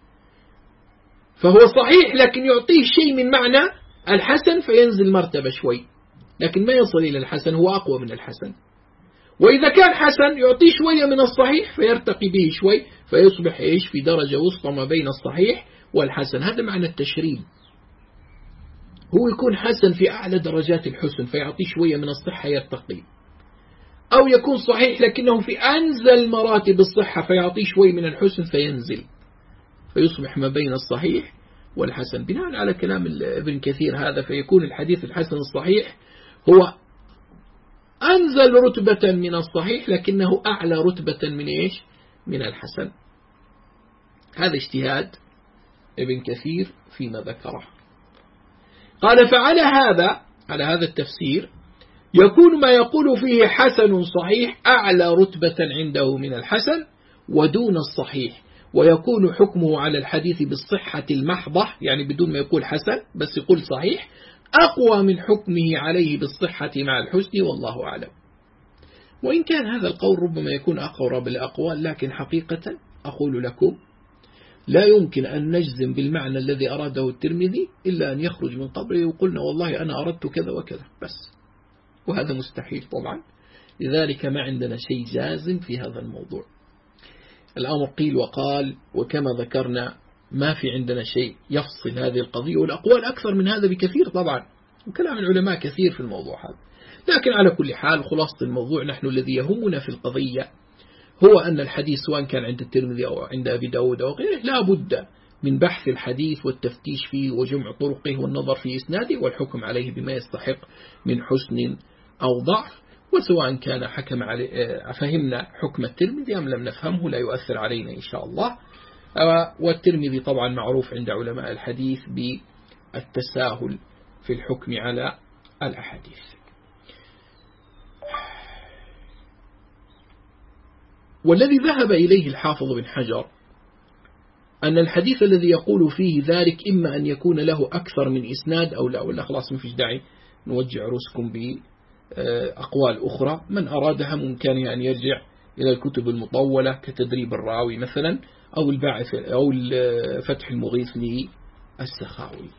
Speaker 1: فهو صحيح لكن يعطيه شيء من معنى الحسن فينزل مرتبة شوي، لكن ما يصل إلى الحسن، هو أقوى من الحسن. وإذا كان حسن يعطيه شوية من الصحيح فيرتقي به شوي فيصبح إيش في درجة وسطى ما بين الصحيح والحسن. هذا معنى التشريب. هو يكون حسن في أعلى درجات الحسن فيعطيه شوية من الصحة يرتقي، أو يكون صحيح لكنه في أنزل مراتب الصحة فيعطيه شوي من الحسن فينزل فيصبح ما بين الصحيح والحسن. بناء على كلام ابن كثير هذا فيكون الحديث الحسن الصحيح هو أنزل رتبة من الصحيح لكنه أعلى رتبة من إيش؟ من الحسن. هذا اجتهاد ابن كثير فيما ذكره. قال فعلى هذا على هذا التفسير يكون ما يقول فيه حسن صحيح أعلى رتبة عنده من الحسن ودون الصحيح، ويكون حكمه على الحديث بالصحة المحضة، يعني بدون ما يقول حسن بس يقول صحيح، أقوى من حكمه عليه بالصحة مع الحسن، والله أعلم. وإن كان هذا القول ربما يكون أقرب الأقوال، لكن حقيقة أقول لكم لا يمكن أن نجزم بالمعنى الذي أراده الترمذي إلا أن يخرج من قبره وقلنا والله أنا أردت كذا وكذا بس، وهذا مستحيل طبعا. لذلك ما عندنا شيء جازم في هذا الموضوع. الأمر قيل وقال، وكما ذكرنا ما في عندنا شيء يفصل هذه القضية، والأقوال أكثر من هذا بكثير طبعا، وكلام العلماء كثير في الموضوع هذا. لكن على كل حال خلاصة الموضوع نحن الذي يهمنا في القضية هو أن الحديث سواء كان عند الترمذي أو عند أبي داود أو غيره لا بد من بحث الحديث والتفتيش فيه وجمع طرقه والنظر في إسناده والحكم عليه بما يستحق من حسن أو ضعف. وسواء كان حكم عليه فهمنا حكم الترمذي أم لم نفهمه لا يؤثر علينا إن شاء الله. والترمذي طبعا معروف عند علماء الحديث بالتساهل في الحكم على الأحاديث. والذي ذهب إليه الحافظ بن حجر أن الحديث الذي يقول فيه ذلك إما أن يكون له أكثر من إسناد أو لا، ولا خلاص ما فيش داعي نوجع رؤوسكم بأقوال أخرى. من أرادها ممكن أن يرجع إلى الكتب المطولة كتدريب الراوي مثلا أو الباعث أو فتح المغيث للسخاوي.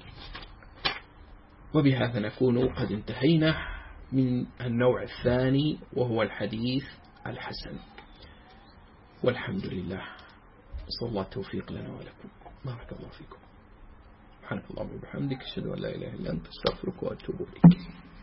Speaker 1: وبهذا نكون قد انتهينا من النوع الثاني وهو الحديث الحسن، والحمد لله. صلى الله التوفيق لنا ولكم. بارك الله فيكم. سبحانك اللهم وبحمدك أشهد أن لا إله إلا أنت أستغفرك وأتوب إليك.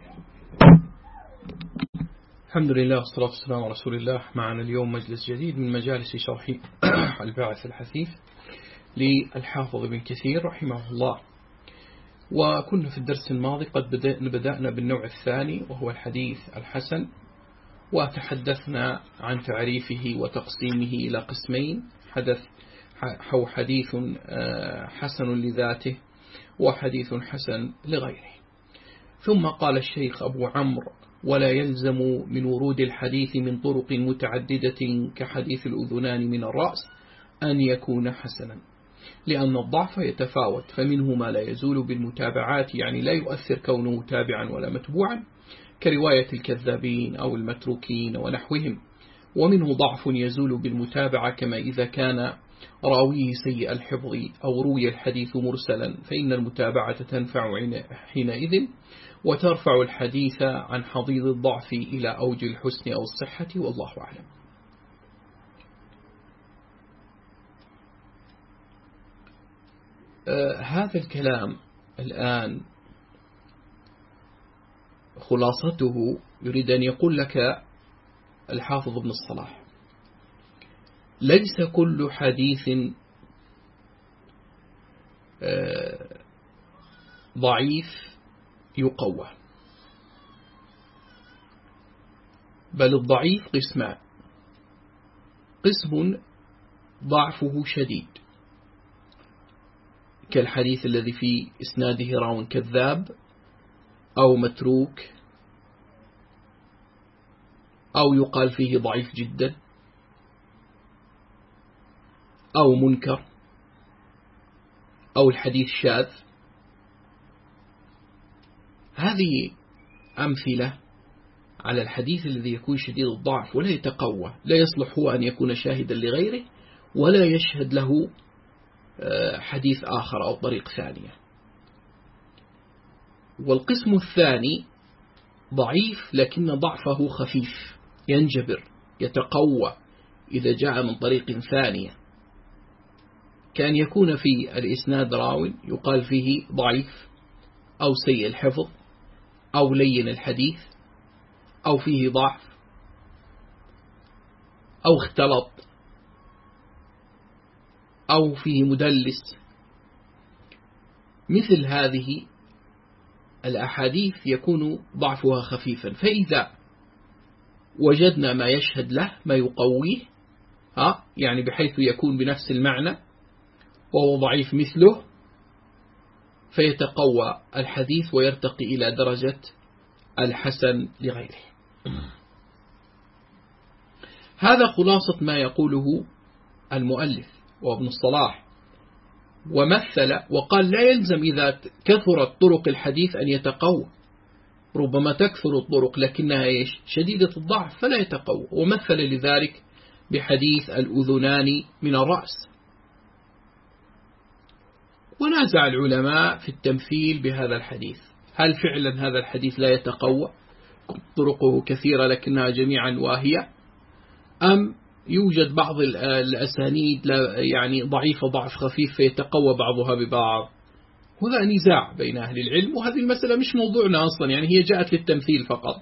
Speaker 1: الحمد لله والصلاة والسلام على رسول الله. معنا اليوم مجلس جديد من مجالس شرح الباعث الحثيث للحافظ ابن كثير رحمه الله. وكنا في الدرس الماضي قد بدأنا بالنوع الثاني وهو الحديث الحسن، وتحدثنا عن تعريفه وتقسيمه إلى قسمين: حدث أو حديث حسن لذاته وحديث حسن لغيره. ثم قال الشيخ أبو عمرو: ولا يلزم من ورود الحديث من طرق متعددة كحديث الأذنان من الرأس أن يكون حسنا، لأن الضعف يتفاوت، فمنه ما لا يزول بالمتابعات، يعني لا يؤثر كونه تابعا ولا متبوعا كرواية الكذابين أو المتروكين ونحوهم، ومنه ضعف يزول بالمتابعة كما إذا كان راويه سيء الحفظ أو روي الحديث مرسلا، فإن المتابعة تنفع حينئذ وترفع الحديث عن حضيض الضعف إلى أوج الحسن أو الصحة، والله أعلم. آه هذا الكلام الآن خلاصته يريد أن يقول لك الحافظ ابن الصلاح: ليس كل حديث ضعيف يقوى، بل الضعيف قسمان: قسم ضعفه شديد كالحديث الذي في إسناده راو كذاب أو متروك أو يقال فيه ضعيف جدا أو منكر أو الحديث شاذ. هذه أمثلة على الحديث الذي يكون شديد الضعف ولا يتقوى، لا يصلح هو أن يكون شاهدا لغيره ولا يشهد له حديث آخر أو طريق ثانية. والقسم الثاني ضعيف لكن ضعفه خفيف ينجبر يتقوى إذا جاء من طريق ثانية، كان يكون في الإسناد راو يقال فيه ضعيف أو سيء الحفظ أو لين الحديث أو فيه ضعف أو اختلط أو فيه مدلس. مثل هذه الأحاديث يكون ضعفها خفيفا، فإذا وجدنا ما يشهد له ما يقويه ها يعني بحيث يكون بنفس المعنى وهو ضعيف مثله، فيتقوى الحديث ويرتقي إلى درجة الحسن لغيره. هذا خلاصة ما يقوله المؤلف وابن الصلاح، ومثل وقال لا يلزم إذا كثرت طرق الحديث أن يتقوى، ربما تكثر الطرق لكنها شديدة الضعف فلا يتقوى، ومثل لذلك بحديث الأذنان من الرأس. ونازع العلماء في التمثيل بهذا الحديث، هل فعلا هذا الحديث لا يتقوى طرقه كثيرة لكنها جميعا واهية، أم يوجد بعض الأسانيد يعني ضعيفة ضعف خفيف فيتقوى بعضها ببعض. هذا نزاع بين أهل العلم، وهذه المسألة مش موضوعنا أصلا، يعني هي جاءت للتمثيل فقط،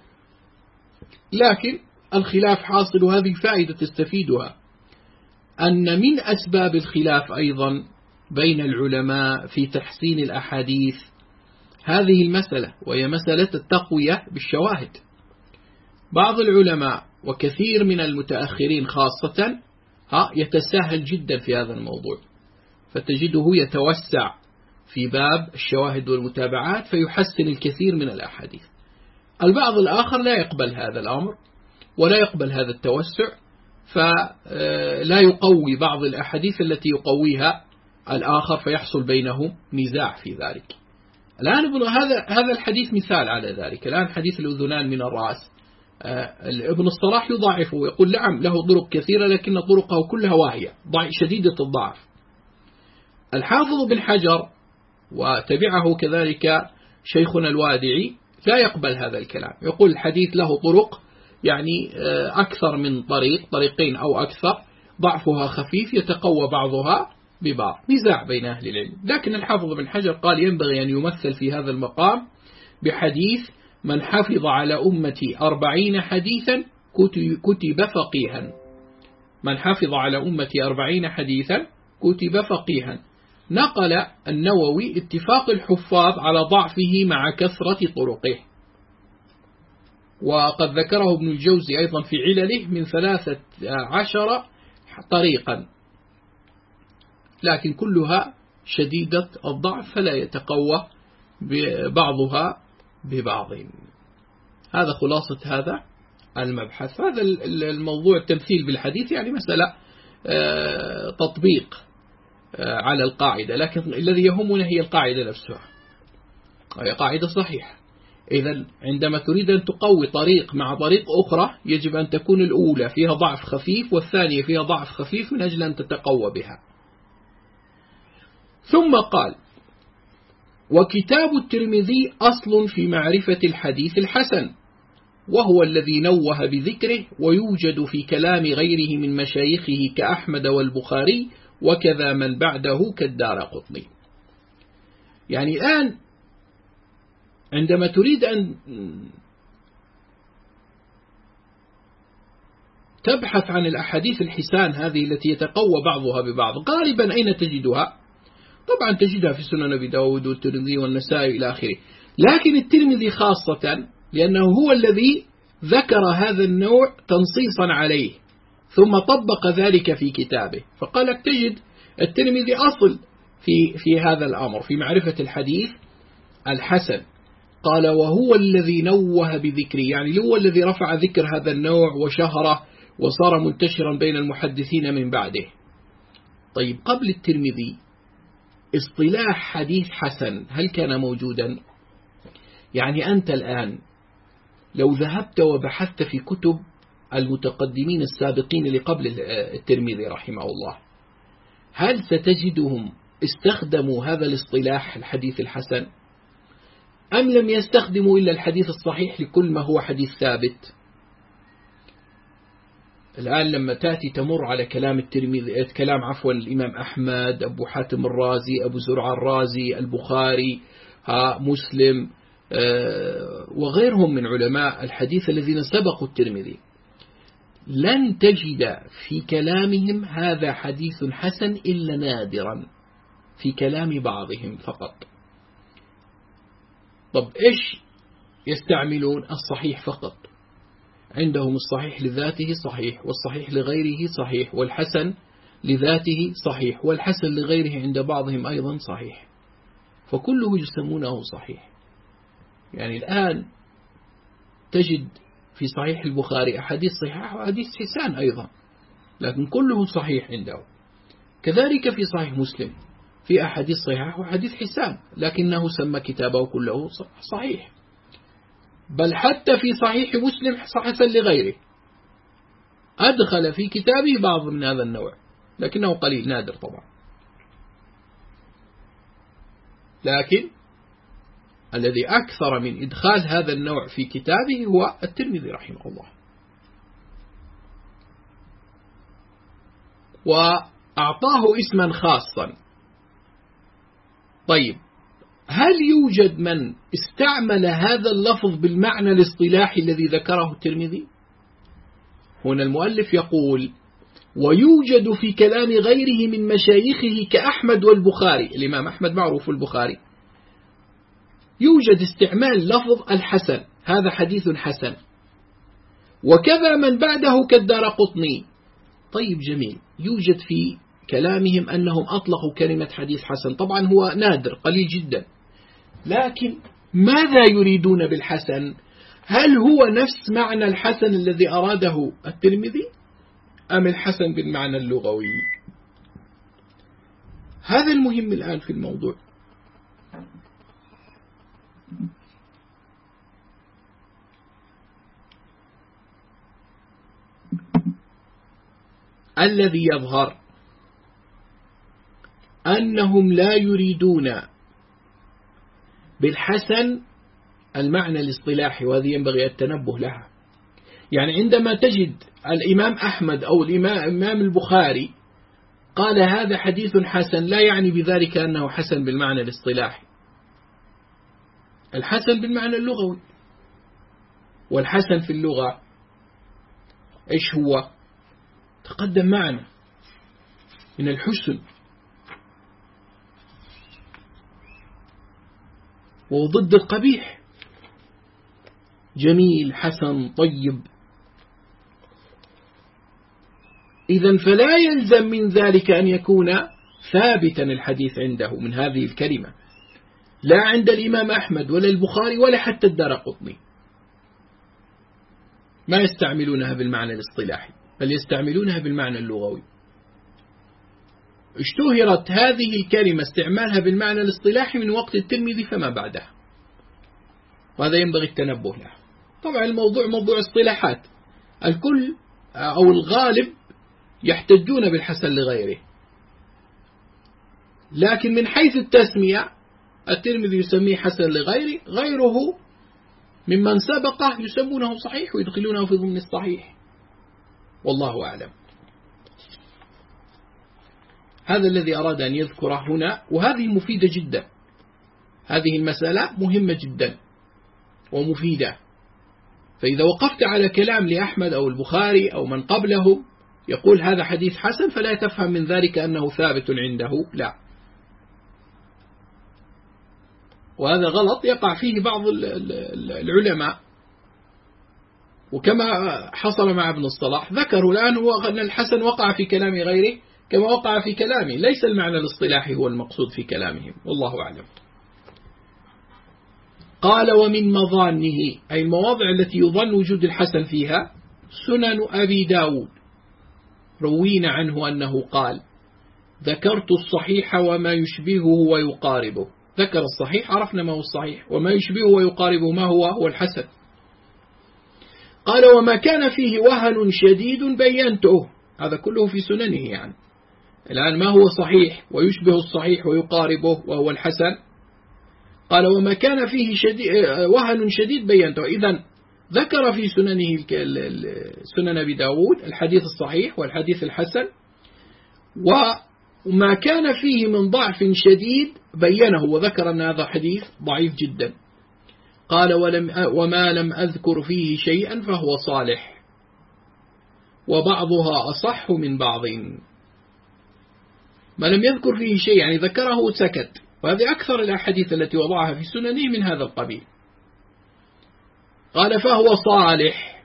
Speaker 1: لكن الخلاف حاصل. وهذه فائدة تستفيدها، أن من أسباب الخلاف أيضا بين العلماء في تحسين الأحاديث هذه المسألة، وهي مسألة التقوية بالشواهد. بعض العلماء وكثير من المتأخرين خاصة ها يتساهل جدا في هذا الموضوع، فتجده يتوسع في باب الشواهد والمتابعات فيحسن الكثير من الأحاديث. البعض الآخر لا يقبل هذا الأمر ولا يقبل هذا التوسع، فلا يقوي بعض الأحاديث التي يقويها الآخر، فيحصل بينهم نزاع في ذلك. الآن هذا هذا الحديث مثال على ذلك. الآن حديث الأذنان من الرأس، ابن الصلاح يضاعفه ويقول نعم له طرق كثيرة لكن طرقه كلها واهية شديدة الضعف. الحافظ بن حجر وتبعه كذلك شيخنا الوادعي لا يقبل هذا الكلام، يقول الحديث له طرق يعني أكثر من طريق، طريقين أو أكثر، ضعفها خفيف يتقوى بعضها ببعض. نزاع بين أهل العلم، لكن الحافظ بن حجر قال ينبغي أن يمثل في هذا المقام بحديث من حفظ على أمتي أربعين حديثا كتب فقيها. من حفظ على أمتي أربعين حديثا كتب فقيها. نقل النووي اتفاق الحفاظ على ضعفه مع كثرة طرقه، وقد ذكره ابن الجوزي أيضا في علله من ثلاثة عشر طريقا، لكن كلها شديدة الضعف فلا يتقوى بعضها ببعض. هذا خلاصة هذا المبحث. هذا الموضوع التمثيل بالحديث يعني مسألة تطبيق على القاعدة، لكن الذي يهمنا هي القاعدة نفسها، هي قاعدة صحيحة. إذا عندما تريد أن تقوي طريق مع طريق أخرى يجب أن تكون الأولى فيها ضعف خفيف والثانية فيها ضعف خفيف من أجل أن تتقوى بها. ثم قال: وكتاب الترمذي أصل في معرفة الحديث الحسن، وهو الذي نوه بذكره، ويوجد في كلام غيره من مشايخه كأحمد والبخاري وكذا من بعده كالدارقطني. يعني الآن عندما تريد أن تبحث عن الأحاديث الحسان هذه التي يتقوى بعضها ببعض، غالبا أين تجدها؟ طبعا تجدها في سنن أبي داود والترمذي والنسائي إلى آخره، لكن الترمذي خاصة لأنه هو الذي ذكر هذا النوع تنصيصا عليه ثم طبق ذلك في كتابه، فقالك تجد الترمذي أصل في في هذا الأمر في معرفة الحديث الحسن. قال وهو الذي نوه بذكره، يعني هو الذي رفع ذكر هذا النوع وشهره وصار منتشرا بين المحدثين من بعده. طيب قبل الترمذي اصطلاح حديث حسن هل كان موجودا؟ يعني أنت الآن لو ذهبت وبحثت في كتب المتقدمين السابقين اللي قبل الترمذي رحمه الله، هل ستجدهم استخدموا هذا الاصطلاح الحديث الحسن أم لم يستخدموا إلا الحديث الصحيح لكل ما هو حديث ثابت؟ الآن لما تأتي تمر على كلام الترمذي، كلام عفوا الإمام أحمد، أبو حاتم الرازي، أبو زرع الرازي، البخاري، ها مسلم وغيرهم من علماء الحديث الذين سبقوا الترمذي، لن تجد في كلامهم هذا حديث حسن إلا نادرا في كلام بعضهم فقط. طب إيش يستعملون؟ الصحيح فقط، عندهم الصحيح لذاته صحيح، والصحيح لغيره صحيح، والحسن لذاته صحيح، والحسن لغيره عند بعضهم أيضا صحيح، فكله يسمونه صحيح. يعني الآن تجد في صحيح البخاري أحاديث صحيحة وأحاديث حسان أيضا، لكن كله صحيح عنده. كذلك في صحيح مسلم في أحاديث صحيحة وأحاديث حسان، لكنه سمى كتابه كله صحيح. بل حتى في صحيح مسلم حسن لغيره، أدخل في كتابه بعض من هذا النوع، لكنه قليل نادر طبعا. لكن الذي أكثر من إدخال هذا النوع في كتابه هو الترمذي رحمه الله، وأعطاه اسما خاصا. طيب هل يوجد من استعمل هذا اللفظ بالمعنى الاصطلاحي الذي ذكره الترمذي؟ هنا المؤلف يقول ويوجد في كلام غيره من مشايخه كأحمد والبخاري، الإمام أحمد معروف البخاري، يوجد استعمال لفظ الحسن، هذا حديث حسن، وكذا من بعده كالدارقطني. طيب جميل، يوجد في كلامهم أنهم أطلقوا كلمة حديث حسن، طبعا هو نادر قليل جدا، لكن ماذا يريدون بالحسن؟ هل هو نفس معنى الحسن الذي أراده الترمذي أم الحسن بالمعنى اللغوي؟ هذا المهم الآن في الموضوع. الذي يظهر أنهم لا يريدون بالحسن المعنى الاصطلاحي، وهذه ينبغي التنبه لها. يعني عندما تجد الإمام أحمد أو الإمام البخاري قال هذا حديث حسن، لا يعني بذلك أنه حسن بالمعنى الاصطلاحي، الحسن بالمعنى اللغوي. والحسن في اللغة إيش هو؟ تقدم معنا من الحسن، وضد القبيح، جميل حسن طيب. إذن فلا يلزم من ذلك أن يكون ثابتا الحديث عنده من هذه الكلمة، لا عند الإمام أحمد ولا البخاري ولا حتى الدارقطني، ما يستعملونها بالمعنى الاصطلاحي بل يستعملونها بالمعنى اللغوي. اشتهرت هذه الكلمة استعمالها بالمعنى الاصطلاحي من وقت الترمذي فما بعدها، وهذا ينبغي التنبه له. طبعا الموضوع موضوع اصطلاحات، الكل أو الغالب يحتجون بالحسن لغيره، لكن من حيث التسمية الترمذي يسميه حسن لغيره، غيره ممن سبقه يسمونه صحيح ويدخلونه في ضمن الصحيح، والله أعلم. هذا الذي أراد أن يذكره هنا، وهذه مفيدة جدا، هذه المسألة مهمة جدا ومفيدة. فإذا وقفت على كلام لأحمد أو البخاري أو من قبله يقول هذا حديث حسن، فلا تفهم من ذلك أنه ثابت عنده، لا، وهذا غلط يقع فيه بعض العلماء، وكما حصل مع ابن الصلاح ذكروا الآن هو أن الحسن وقع في كلام غيره كما وقع في كلامه، ليس المعنى الاصطلاحي هو المقصود في كلامهم، والله أعلم. قال ومن مظانه، أي المواضع التي يظن وجود الحسن فيها، سنن أبي داود روينا عنه أنه قال ذكرت الصحيح وما يشبهه ويقاربه. ذكر الصحيح، عرفنا ما هو الصحيح، وما يشبهه ويقاربه ما هو هو الحسن. قال وما كان فيه وهن شديد بينته، هذا كله في سننه. يعني الآن ما هو صحيح ويشبه الصحيح ويقاربه وهو الحسن؟ قال وما كان فيه شديد وهن شديد بينته. إذن ذكر في سننه سنن أبي داود الحديث الصحيح والحديث الحسن، وما كان فيه من ضعف شديد بينه وذكر أن هذا حديث ضعيف جدا. قال ولم وما لم أذكر فيه شيئا فهو صالح، وبعضها أصح من بعض. ما لم يذكر فيه شيء يعني ذكره وسكت، وهذه أكثر الأحاديث التي وضعها في سننه من هذا القبيل. قال فهو صالح.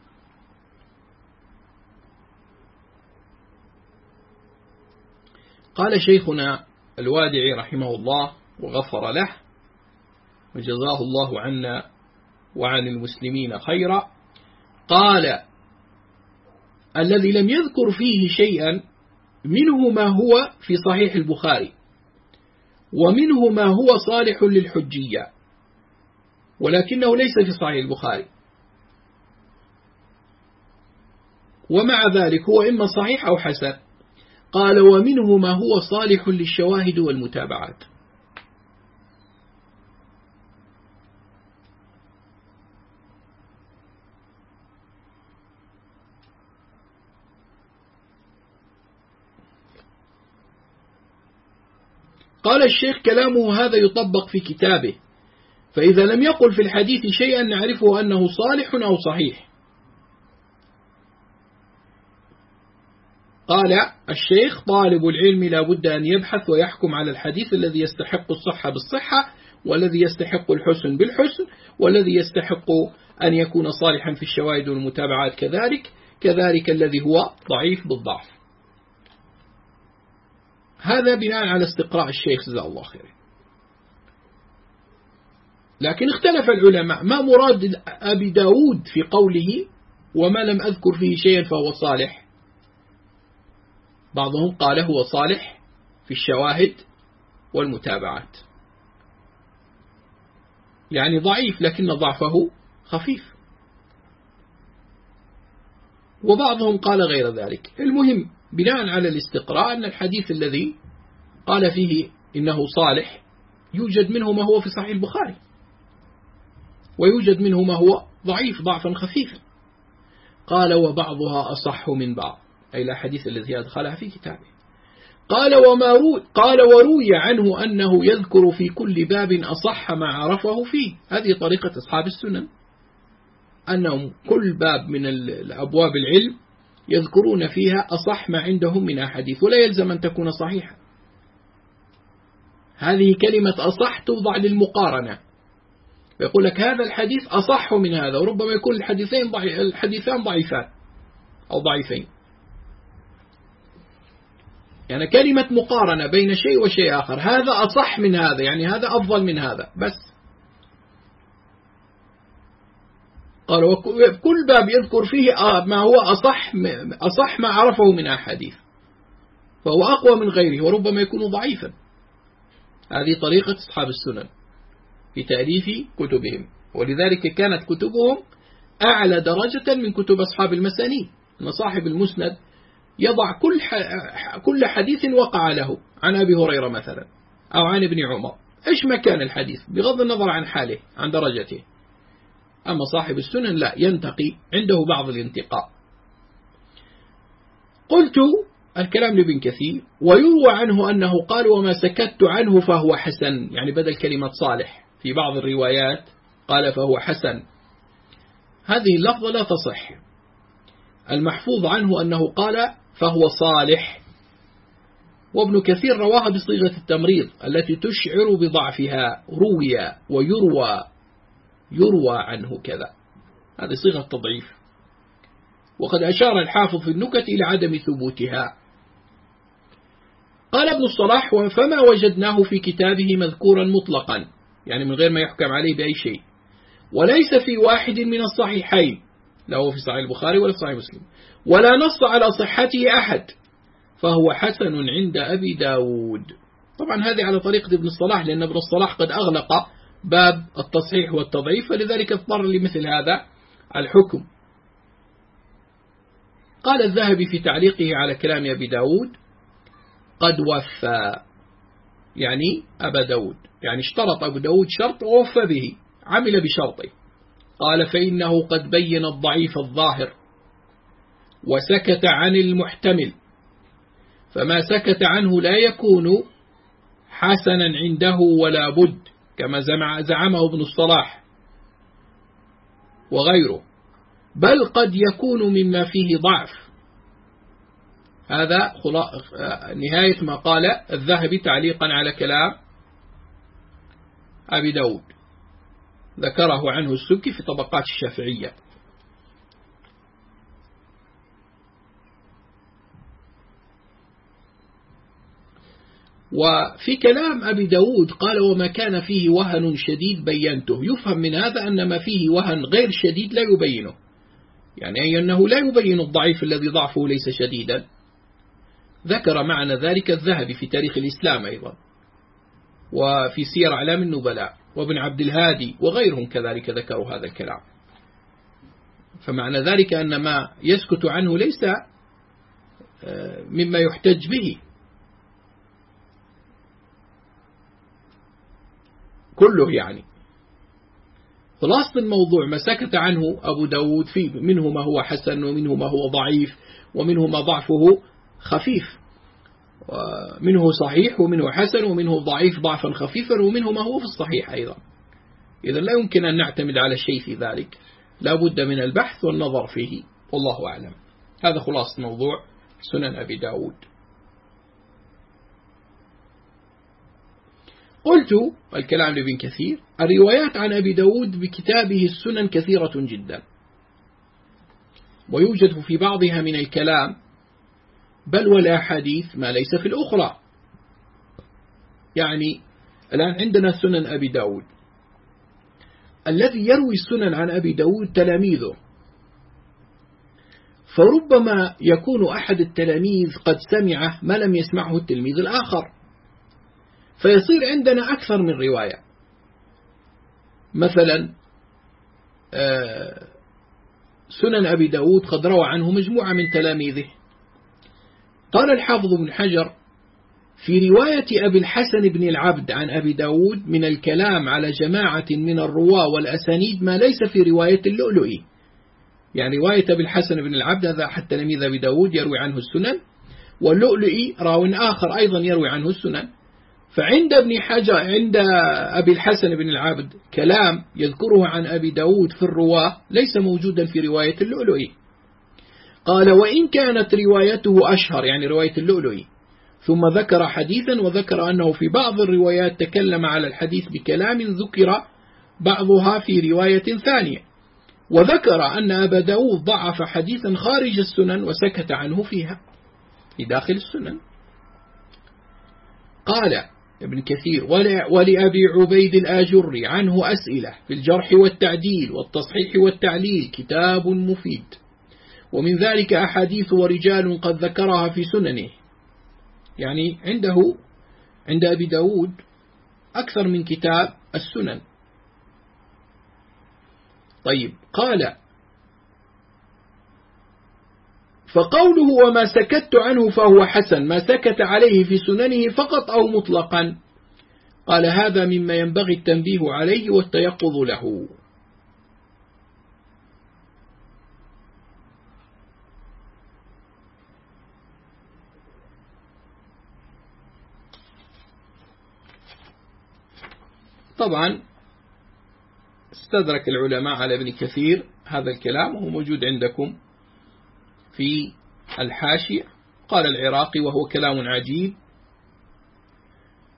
Speaker 1: قال شيخنا الوادعي رحمه الله وغفر له وجزاه الله عنا وعن المسلمين خيرا، قال الذي لم يذكر فيه شيئا منه ما هو في صحيح البخاري، ومنه ما هو صالح للحجية ولكنه ليس في صحيح البخاري، ومع ذلك هو إما صحيح أو حسن. قال ومنه ما هو صالح للشواهد والمتابعات. قال الشيخ كلامه هذا يطبق في كتابه، فإذا لم يقل في الحديث شيئا نعرفه أنه صالح أو صحيح. قال الشيخ طالب العلم لا بد أن يبحث ويحكم على الحديث الذي يستحق الصحة بالصحة، والذي يستحق الحسن بالحسن، والذي يستحق أن يكون صالحا في الشواهد والمتابعات كذلك، كذلك الذي هو ضعيف بالضعف. هذا بناء على استقراء الشيخ جزاه الله خير. لكن اختلف العلماء ما مراد أبي داود في قوله وما لم أذكر فيه شيئا فهو صالح. بعضهم قال هو صالح في الشواهد والمتابعات، يعني ضعيف لكن ضعفه خفيف، وبعضهم قال غير ذلك. المهم بناء على الاستقراء أن الحديث الذي قال فيه إنه صالح يوجد منه ما هو في صحيح البخاري، ويوجد منه ما هو ضعيف ضعفا خفيفا. قال وبعضها أصح من بعض، أي الأحاديث التي أدخلها في كتابه. قال وما روي قال وروي عنه أنه يذكر في كل باب أصح ما عرفه فيه. هذه طريقة أصحاب السنن، أنهم كل باب من الأبواب العلم يذكرون فيها أصح ما عندهم من أحاديث، ولا يلزم أن تكون صحيحة. هذه كلمة أصح توضع للمقارنة، يقول لك هذا الحديث أصح من هذا، وربما يكون الحديثين ضعي... الحديثان ضعيفان أو ضعيفين. يعني كلمة مقارنة بين شيء وشيء آخر، هذا أصح من هذا يعني هذا أفضل من هذا بس. قال وكل باب يذكر فيه ما هو أصح أصح ما عرفه من أحاديث، فهو أقوى من غيره وربما يكون ضعيفا. هذه طريقة أصحاب السنن في تأليف كتبهم، ولذلك كانت كتبهم أعلى درجة من كتب أصحاب المسانيد. أن صاحب المسند يضع كل كل حديث وقع له عن أبي هريرة مثلا أو عن ابن عمر إيش ما كان الحديث بغض النظر عن حاله عن درجته. أما صاحب السنن لا، ينتقي عنده بعض الانتقاء. قلت الكلام لابن كثير ويروى عنه أنه قال وما سكت عنه فهو حسن، يعني بدل كلمة صالح في بعض الروايات قال فهو حسن. هذه اللفظة لا تصح، المحفوظ عنه أنه قال فهو صالح، وابن كثير رواها بصيغة التمريض التي تشعر بضعفها، روي ويروى، يروى عنه كذا، هذه صيغة تضعيف. وقد أشار الحافظ في النكت إلى عدم ثبوتها. قال ابن الصلاح: فما وجدناه في كتابه مذكورا مطلقا، يعني من غير ما يحكم عليه بأي شيء، وليس في واحد من الصحيحين، لا هو في صحيح البخاري ولا في صحيح مسلم، ولا نص على صحته أحد، فهو حسن عند أبي داود. طبعا هذه على طريقة ابن الصلاح، لأن ابن الصلاح قد أغلق باب التصحيح والتضعيف، فلذلك اضطر لمثل هذا الحكم. قال الذهبي في تعليقه على كلام أبي داود: قد وفى، يعني أبا داود، يعني اشترط أبو داود شرط ووفى به، عمل بشرطه. قال: فإنه قد بين الضعيف الظاهر وسكت عن المحتمل، فما سكت عنه لا يكون حسنا عنده ولا بد، كما زعمه ابن الصلاح وغيره، بل قد يكون مما فيه ضعف. هذا نهاية ما قال الذهبي تعليقا على كلام أبي داود، ذكره عنه السبكي في طبقات الشافعية. وفي كلام أبي داود قال: وما كان فيه وهن شديد بينته. يفهم من هذا أن ما فيه وهن غير شديد لا يبينه، يعني أي أنه لا يبين الضعيف الذي ضعفه ليس شديدا. ذكر معنى ذلك الذهبي في تاريخ الإسلام أيضا، وفي سير أعلام النبلاء، وابن عبد الهادي وغيرهم كذلك ذكروا هذا الكلام. فمعنى ذلك أن ما يسكت عنه ليس مما يحتج به كله. يعني خلاصة الموضوع ما سكت عنه أبو داود فيه، منه ما هو حسن ومنه ما هو ضعيف ومنه ما ضعفه خفيف، ومنه صحيح ومنه حسن ومنه ضعيف ضعفا خفيفا ومنه ما هو في الصحيح أيضا. إذا لا يمكن أن نعتمد على شيء في ذلك، لا بد من البحث والنظر فيه، والله أعلم. هذا خلاصة موضوع سنن أبي داود. قلت الكلام لابن كثير: الروايات عن أبي داود بكتابه السنن كثيرة جدا، ويوجد في بعضها من الكلام بل والأحاديث ما ليس في الأخرى. يعني الآن عندنا سنن أبي داود، الذي يروي السنن عن أبي داود تلاميذه، فربما يكون أحد التلاميذ قد سمعه ما لم يسمعه التلميذ الآخر، فيصير عندنا أكثر من رواية. مثلا سنن أبي داود قد روى عنه مجموعة من تلاميذه. قال الحافظ بن حجر: في رواية أبي الحسن بن العبد عن أبي داود من الكلام على جماعة من الرواة والأسانيد ما ليس في رواية اللؤلؤي. يعني رواية أبي الحسن بن العبد هذا أحد تلاميذ أبي داود يروي عنه السنن، واللؤلؤي راو آخر أيضا يروي عنه السنن. فعند ابن حجر عند أبي الحسن بن العبد كلام يذكره عن أبي داود في الرواة ليس موجودا في رواية اللؤلؤي. قال: وإن كانت روايته أشهر، يعني رواية اللؤلؤي، ثم ذكر حديثا وذكر أنه في بعض الروايات تكلم على الحديث بكلام ذكر بعضها في رواية ثانية، وذكر أن أبا داود ضعف حديثا خارج السنن وسكت عنه فيها في داخل السنن. قال ابن كثير: ولأبي عبيد الآجري عنه أسئلة في الجرح والتعديل والتصحيح والتعليل كتاب مفيد، ومن ذلك أحاديث ورجال قد ذكرها في سننه. يعني عنده عند أبي داود أكثر من كتاب السنن. طيب، قال: فقوله وما سكت عنه فهو حسن، ما سكت عليه في سننه فقط أو مطلقا؟ قال: هذا مما ينبغي التنبيه عليه والتيقظ له. طبعا استدرك العلماء على ابن كثير هذا الكلام، وهو موجود عندكم في الحاشية. قال العراقي: وهو كلام عجيب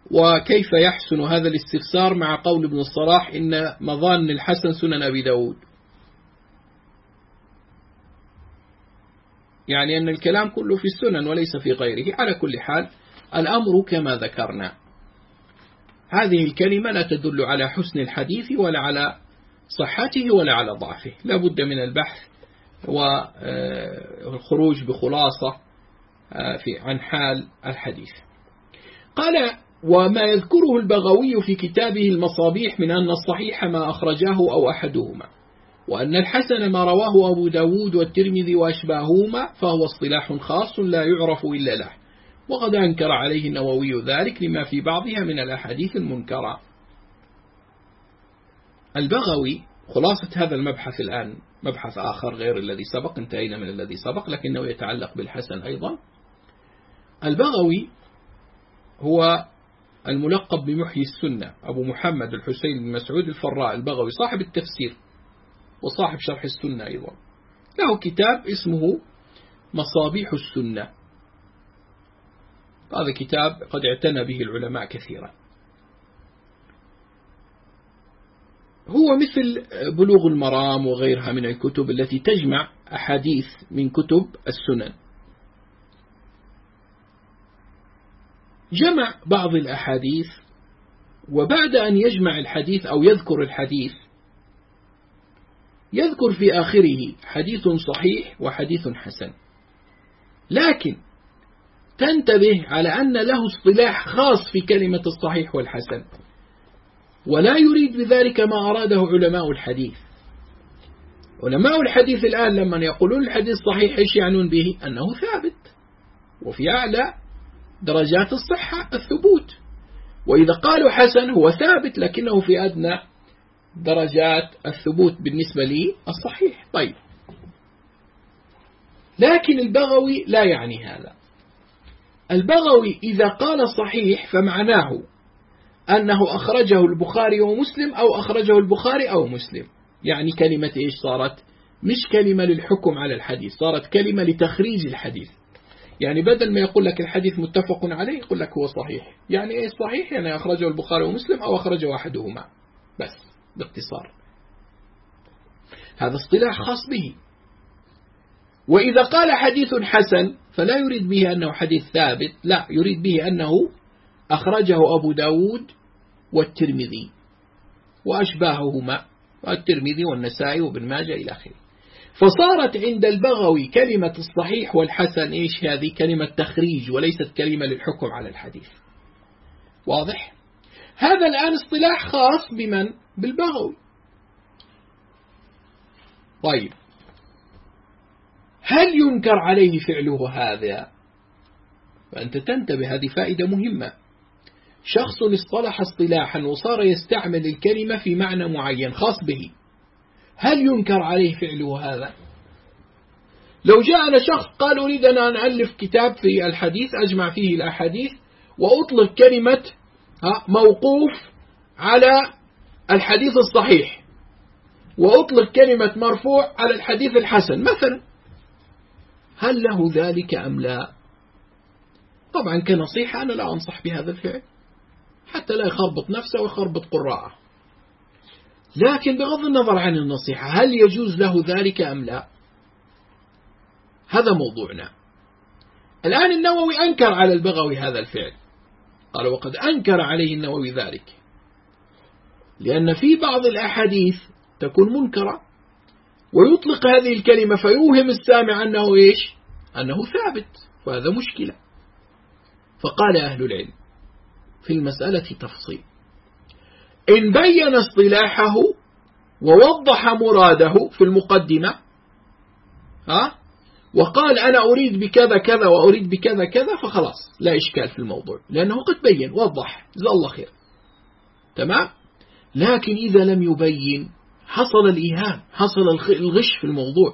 Speaker 1: وكيف يحسن هذا الاستفسار مع قول ابن الصلاح إن مظان الحسن سنن أبي داود؟ يعني أن الكلام كله في السنن وليس في غيره. على كل حال الأمر كما ذكرنا، هذه الكلمة لا تدل على حسن الحديث ولا على صحته ولا على ضعفه، لا بد من البحث والخروج بخلاصة في عن حال الحديث. قال: وما يذكره البغوي في كتابه المصابيح من أن الصحيح ما أخرجاه أو أحدهما، وأن الحسن ما رواه أبو داود والترمذي وأشباههما، فهو اصطلاح خاص لا يعرف إلا له، وقد أنكر عليه النووي ذلك لما في بعضها من الأحاديث المنكرة. البغوي خلاصة هذا المبحث الآن مبحث آخر غير الذي سبق، انتهينا من الذي سبق لكنه يتعلق بالحسن أيضا. البغوي هو الملقب بمحيي السنة، أبو محمد الحسين بن مسعود الفراء البغوي، صاحب التفسير وصاحب شرح السنة أيضا، له كتاب اسمه مصابيح السنة. هذا كتاب قد اعتنى به العلماء كثيرا. هو مثل بلوغ المرام وغيرها من الكتب التي تجمع أحاديث من كتب السنن. جمع بعض الأحاديث، وبعد أن يجمع الحديث أو يذكر الحديث يذكر في آخره حديث صحيح وحديث حسن، لكن تنتبه على أن له اصطلاح خاص في كلمة الصحيح والحسن، ولا يريد بذلك ما أراده علماء الحديث. علماء الحديث الآن لما يقولون الحديث صحيح إيش يعنون به؟ أنه ثابت، وفي أعلى درجات الصحة الثبوت، وإذا قالوا حسن هو ثابت لكنه في أدنى درجات الثبوت بالنسبة لي الصحيح. طيب، لكن البغوي لا يعني هذا. البغوي إذا قال صحيح فمعناه أنه أخرجه البخاري ومسلم أو أخرجه البخاري أو مسلم. يعني كلمة إيش صارت؟ مش كلمة للحكم على الحديث، صارت كلمة لتخريج الحديث. يعني بدل ما يقول لك الحديث متفق عليه يقول لك هو صحيح. يعني إيش صحيح؟ يعني أخرجه البخاري ومسلم أو أخرجه أحدهما، بس باختصار. هذا اصطلاح خاص به. وإذا قال حديث حسن فلا يريد به أنه حديث ثابت، لا، يريد به أنه أخرجه أبو داود والترمذي وأشباههما، والترمذي والنسائي وابن ماجه إلى آخره. فصارت عند البغوي كلمة الصحيح والحسن إيش؟ هذه كلمة تخريج وليست كلمة للحكم على الحديث. واضح؟ هذا الآن اصطلاح خاص بمن؟ بالبغوي. طيب، هل ينكر عليه فعله هذا؟ فأنت تنتبه، هذه فائدة مهمة. شخص اصطلح اصطلاحا وصار يستعمل الكلمة في معنى معين خاص به، هل ينكر عليه فعله هذا؟ لو جاءنا شخص قال أريد أن ألف كتاب في الحديث أجمع فيه الأحاديث وأطلق كلمة موقوف على الحديث الصحيح وأطلق كلمة مرفوع على الحديث الحسن مثلا، هل له ذلك أم لا؟ طبعا كنصيحة أنا لا أنصح بهذا الفعل حتى لا يخربط نفسه ويخربط قراءه، لكن بغض النظر عن النصيحة هل يجوز له ذلك أم لا؟ هذا موضوعنا. الآن النووي أنكر على البغوي هذا الفعل، قال وقد أنكر عليه النووي ذلك، لأن في بعض الأحاديث تكون منكرة ويطلق هذه الكلمة فيوهم السامع أنه إيش؟ أنه ثابت، وهذا مشكلة. فقال أهل العلم في المسألة تفصيل، إن بين اصطلاحه ووضح مراده في المقدمة ها وقال أنا أريد بكذا كذا وأريد بكذا كذا فخلاص لا إشكال في الموضوع، لأنه قد بين وضح جزاه الله خير، تمام. لكن إذا لم يبين حصل الإيهام، حصل الغش في الموضوع،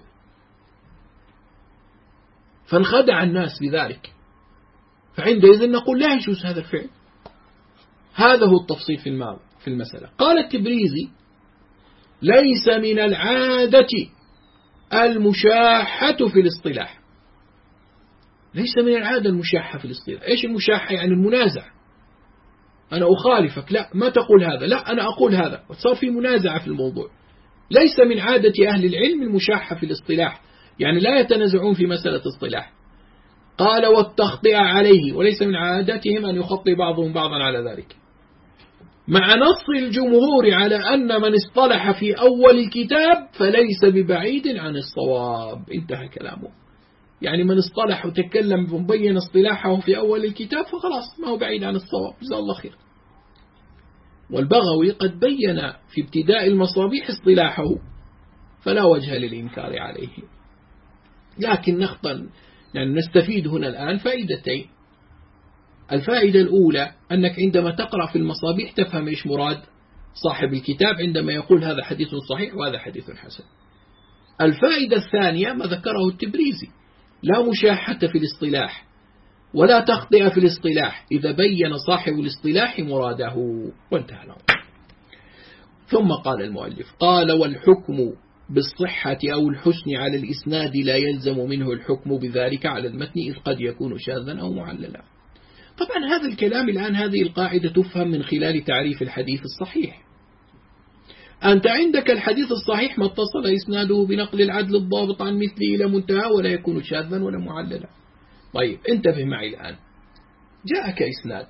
Speaker 1: فانخدع الناس بذلك، فعندئذ نقول لا يجوز هذا الفعل. هذا هو التفصيل في الماضي في المسألة. قال التبريزي ليس من العادة المشاحة في الاصطلاح. ليس من العادة المشاحة في الاصطلاح. إيش المشاحة؟ يعني المنازع. أنا أخالفك، لا ما تقول هذا، لا أنا أقول هذا، وصار في منازعة في الموضوع. ليس من عادة أهل العلم المشاحة في الاصطلاح، يعني لا يتنازعون في مسألة اصطلاح. قال والتخطئة عليه، وليس من عادتهم أن يخطئ بعضهم بعضا على ذلك، مع نص الجمهور على أن من اصطلح في أول الكتاب فليس ببعيد عن الصواب. انتهى كلامه. يعني من اصطلح وتكلم ومبين اصطلاحه في أول الكتاب فخلاص ما هو بعيد عن الصواب، جزاه الله خير. والبغوي قد بين في ابتداء المصابيح اصطلاحه فلا وجه للإنكار عليه. لكن نخطن يعني نستفيد هنا الآن فائدتين. الفائدة الأولى أنك عندما تقرأ في المصابيح تفهم إيش مراد صاحب الكتاب عندما يقول هذا حديث صحيح وهذا حديث حسن. الفائدة الثانية ما ذكره التبريزي، لا مشاحة في الاصطلاح ولا تخطئة في الاصطلاح إذا بين صاحب الاصطلاح مراده، وانتهى الأمر. ثم قال المؤلف قال والحكم بالصحة أو الحسن على الإسناد لا يلزم منه الحكم بذلك على المتن إذ قد يكون شاذا أو معللا. طبعا هذا الكلام الآن هذه القاعدة تفهم من خلال تعريف الحديث الصحيح. أنت عندك الحديث الصحيح ما اتصل إسناده بنقل العدل الضابط عن مثله إلى منتهى ولا يكون شاذا ولا معللا. طيب انتبه معي الآن، جاءك إسناد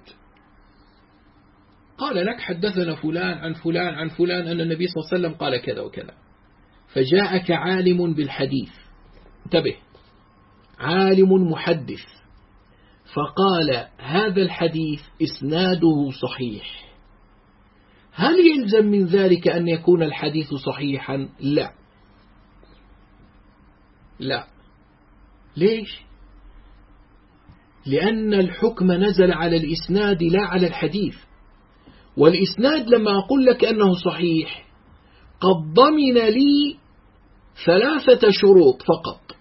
Speaker 1: قال لك حدثنا فلان عن فلان عن فلان أن النبي صلى الله عليه وسلم قال كذا وكذا، فجاءك عالم بالحديث، انتبه، عالم محدث، فقال هذا الحديث إسناده صحيح، هل يلزم من ذلك أن يكون الحديث صحيحا؟ لا لا. ليش؟ لأن الحكم نزل على الإسناد لا على الحديث، والإسناد لما أقول لك أنه صحيح قد ضمن لي ثلاثة شروط فقط،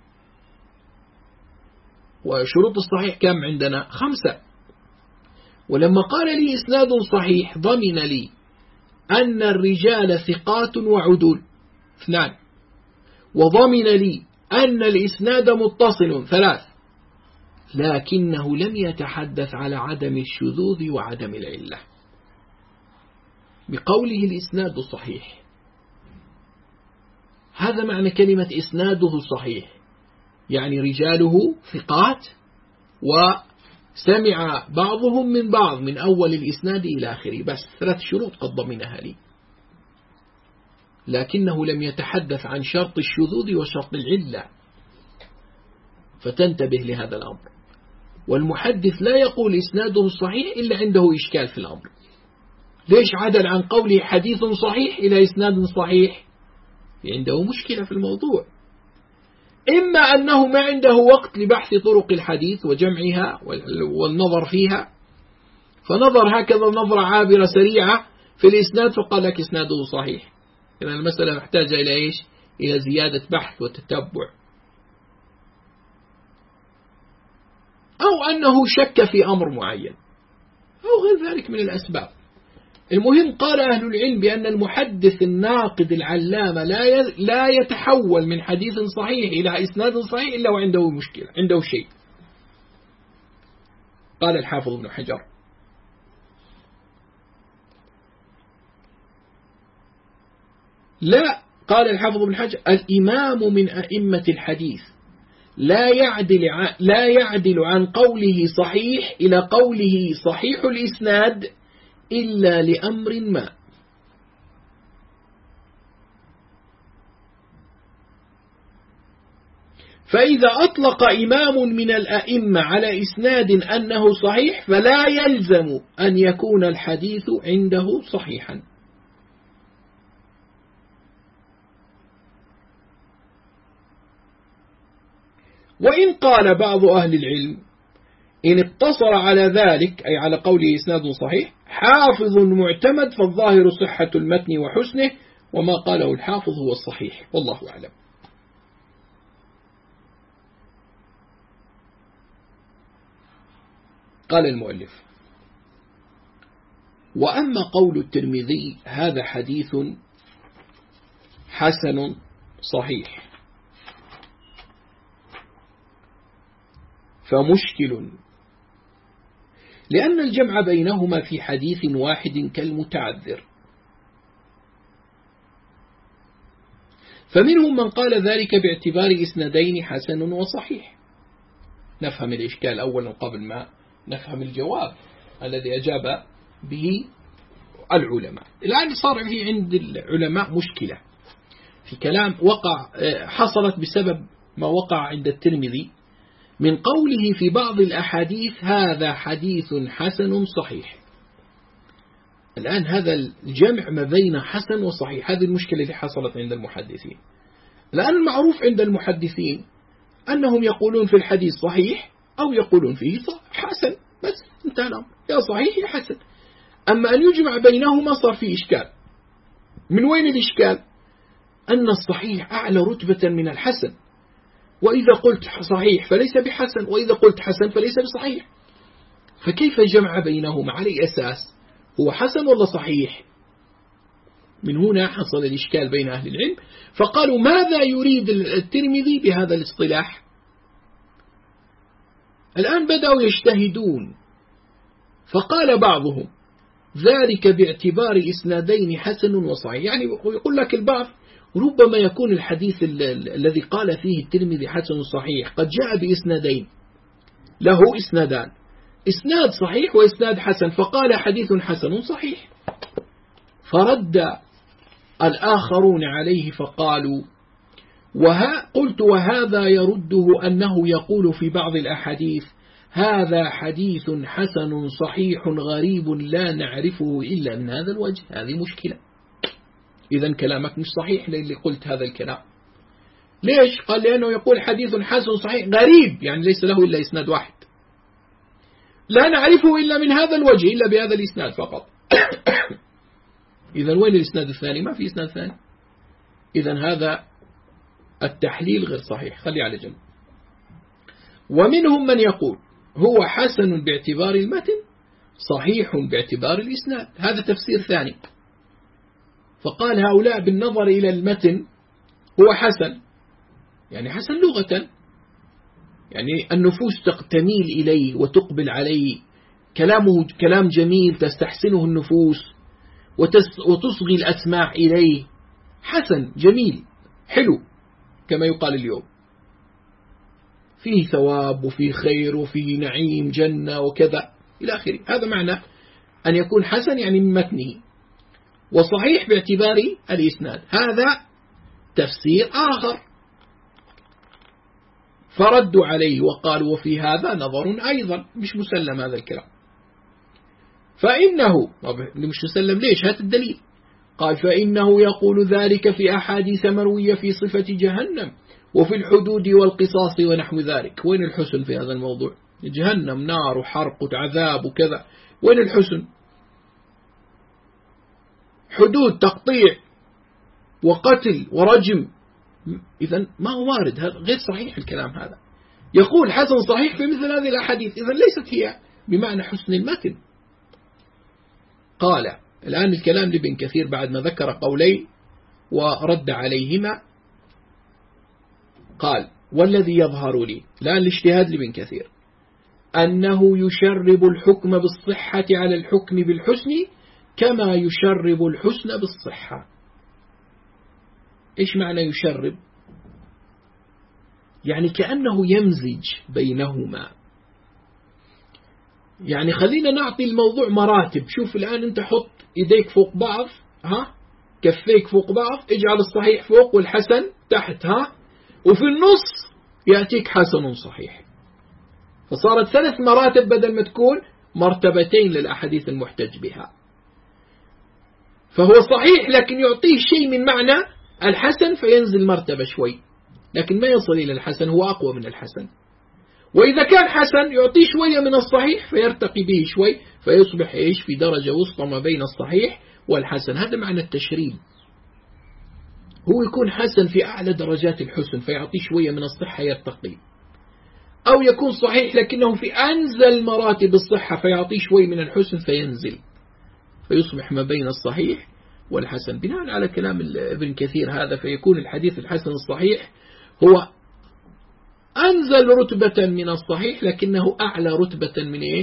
Speaker 1: وشروط الصحيح كم عندنا؟ خمسة. ولما قال لي إسناد صحيح ضمن لي أن الرجال ثقات وعدول اثنان، وضمن لي أن الإسناد متصل ثلاث، لكنه لم يتحدث على عدم الشذوذ وعدم العلة بقوله الإسناد صحيح. هذا معنى كلمة إسناده صحيح، يعني رجاله ثقات وسمع بعضهم من بعض من أول الإسناد إلى آخره، بس ثلاث شروط قد ضمنها لي، لكنه لم يتحدث عن شرط الشذوذ وشرط العلة، فتنتبه لهذا الأمر. والمحدث لا يقول إسناده صحيح إلا عنده إشكال في الأمر. ليش عدل عن قوله حديث صحيح إلى إسناد صحيح؟ عنده مشكلة في الموضوع، إما أنه ما عنده وقت لبحث طرق الحديث وجمعها والنظر فيها، فنظر هكذا نظرة عابرة سريعة في الإسناد فقال لك إسناده صحيح. إذن المسألة محتاجة إلى إيش؟ إلى زيادة بحث وتتبع. أو أنه شك في أمر معين أو غير ذلك من الأسباب. المهم قال أهل العلم بأن المحدث الناقد العلامة لا لا يتحول من حديث صحيح إلى إسناد صحيح إلا وعنده مشكلة، عنده شيء. قال الحافظ ابن حجر لا، قال الحافظ ابن حجر الإمام من أئمة الحديث لا يعدل عن لا يعدل عن قوله صحيح إلى قوله صحيح الإسناد إلا لأمر ما. فإذا أطلق إمام من الأئمة على إسناد أنه صحيح فلا يلزم أن يكون الحديث عنده صحيحا. وإن قال بعض أهل العلم إن اقتصر على ذلك أي على قوله إسناد صحيح حافظ معتمد فالظاهر صحة المتن وحسنه، وما قاله الحافظ هو الصحيح، والله أعلم. قال المؤلف وأما قول الترمذي هذا حديث حسن صحيح فمشكل، لأن الجمع بينهما في حديث واحد كالمتعذر. فمنهم من قال ذلك باعتبار إسنادين حسن وصحيح. نفهم الإشكال أولا قبل ما نفهم الجواب الذي أجاب به العلماء. الآن صار في عند العلماء مشكلة في كلام وقع حصلت بسبب ما وقع عند الترمذي من قوله في بعض الأحاديث هذا حديث حسن صحيح. الآن هذا الجمع ما بين حسن وصحيح، هذه المشكلة اللي حصلت عند المحدثين. الآن المعروف عند المحدثين أنهم يقولون في الحديث صحيح أو يقولون فيه حسن، بس انتهى الأمر، يا صحيح يا حسن. أما أن يجمع بينهما صار فيه إشكال. من وين الإشكال؟ أن الصحيح أعلى رتبة من الحسن، وإذا قلت صحيح فليس بحسن، وإذا قلت حسن فليس بصحيح، فكيف جمع بينهما؟ على أي أساس؟ هو حسن ولا صحيح؟ من هنا حصل الإشكال بين أهل العلم، فقالوا ماذا يريد الترمذي بهذا الاصطلاح؟ الآن بدأوا يجتهدون، فقال بعضهم ذلك باعتبار إسنادين حسن وصحيح. يعني يقول لك البعض ربما يكون الحديث الذي قال فيه الترمذي حسن صحيح قد جاء بإسنادين، له إسنادان، إسناد صحيح وإسناد حسن، فقال حديث حسن صحيح. فرد الآخرون عليه فقالوا وها قلت وهذا يرده أنه يقول في بعض الأحاديث هذا حديث حسن صحيح غريب لا نعرفه إلا من هذا الوجه. هذه مشكلة. إذن كلامك مش صحيح اللي قلت هذا الكلام. ليش؟ قال لأنه يقول حديث حسن صحيح غريب، يعني ليس له إلا إسناد واحد، لا نعرفه إلا من هذا الوجه، إلا بهذا الإسناد فقط. إذن وين الإسناد الثاني؟ ما في إسناد ثاني. إذن هذا التحليل غير صحيح، خلي على جنب. ومنهم من يقول هو حسن باعتبار المتن صحيح باعتبار الإسناد، هذا تفسير ثاني. فقال هؤلاء بالنظر إلى المتن هو حسن، يعني حسن لغة، يعني النفوس تميل إليه وتقبل عليه، كلامه كلام جميل تستحسنه النفوس وتصغي الأسماع إليه، حسن جميل حلو كما يقال اليوم، فيه ثواب وفيه خير وفيه نعيم جنة وكذا إلى آخره. هذا معنى أن يكون حسن يعني من متنه، وصحيح باعتبار الإسناد، هذا تفسير آخر. فردوا عليه وقالوا وفي هذا نظر أيضا، مش مسلم هذا الكلام. فإنه مش مسلم ليش؟ هات الدليل. قال فإنه يقول ذلك في أحاديث مروية في صفة جهنم وفي الحدود والقصاص ونحو ذلك. وين الحسن في هذا الموضوع؟ جهنم نار وحرق وعذاب وكذا، وين الحسن؟ حدود تقطيع وقتل ورجم، إذن ما هو وارد، هذا غير صحيح الكلام هذا. يقول حسن صحيح في مثل هذه الأحاديث، إذن ليست هي بمعنى حسن المتن. قال الآن الكلام لابن كثير بعد ما ذكر قولي ورد عليهما، قال والذي يظهر لي الآن الاجتهاد لابن كثير أنه يشرب الحكم بالصحة على الحكم بالحسن كما يشرب الحسن بالصحة. إيش معنى يشرب؟ يعني كأنه يمزج بينهما. يعني خلينا نعطي الموضوع مراتب. شوف الآن أنت حط إيديك فوق بعض، ها، كفيك فوق بعض، اجعل الصحيح فوق والحسن تحت، ها، وفي النص يأتيك حسن صحيح. فصارت ثلاث مراتب بدل ما تكون مرتبتين للأحاديث المحتج بها. فهو صحيح لكن يعطيه شيء من معنى الحسن فينزل مرتبة شوي، لكن ما يصل إلى الحسن، هو أقوى من الحسن. وإذا كان حسن يعطيه شوية من الصحيح فيرتقي به شوي فيصبح إيش في درجة وسطى ما بين الصحيح والحسن. هذا معنى التشريب. هو يكون حسن في أعلى درجات الحسن فيعطيه شوية من الصحة يرتقي، أو يكون صحيح لكنه في أنزل مراتب الصحة فيعطيه شوي من الحسن فينزل فيصبح ما بين الصحيح والحسن. بناء على كلام ابن كثير هذا فيكون الحديث الحسن الصحيح هو أنزل رتبة من الصحيح لكنه أعلى رتبة من إيش؟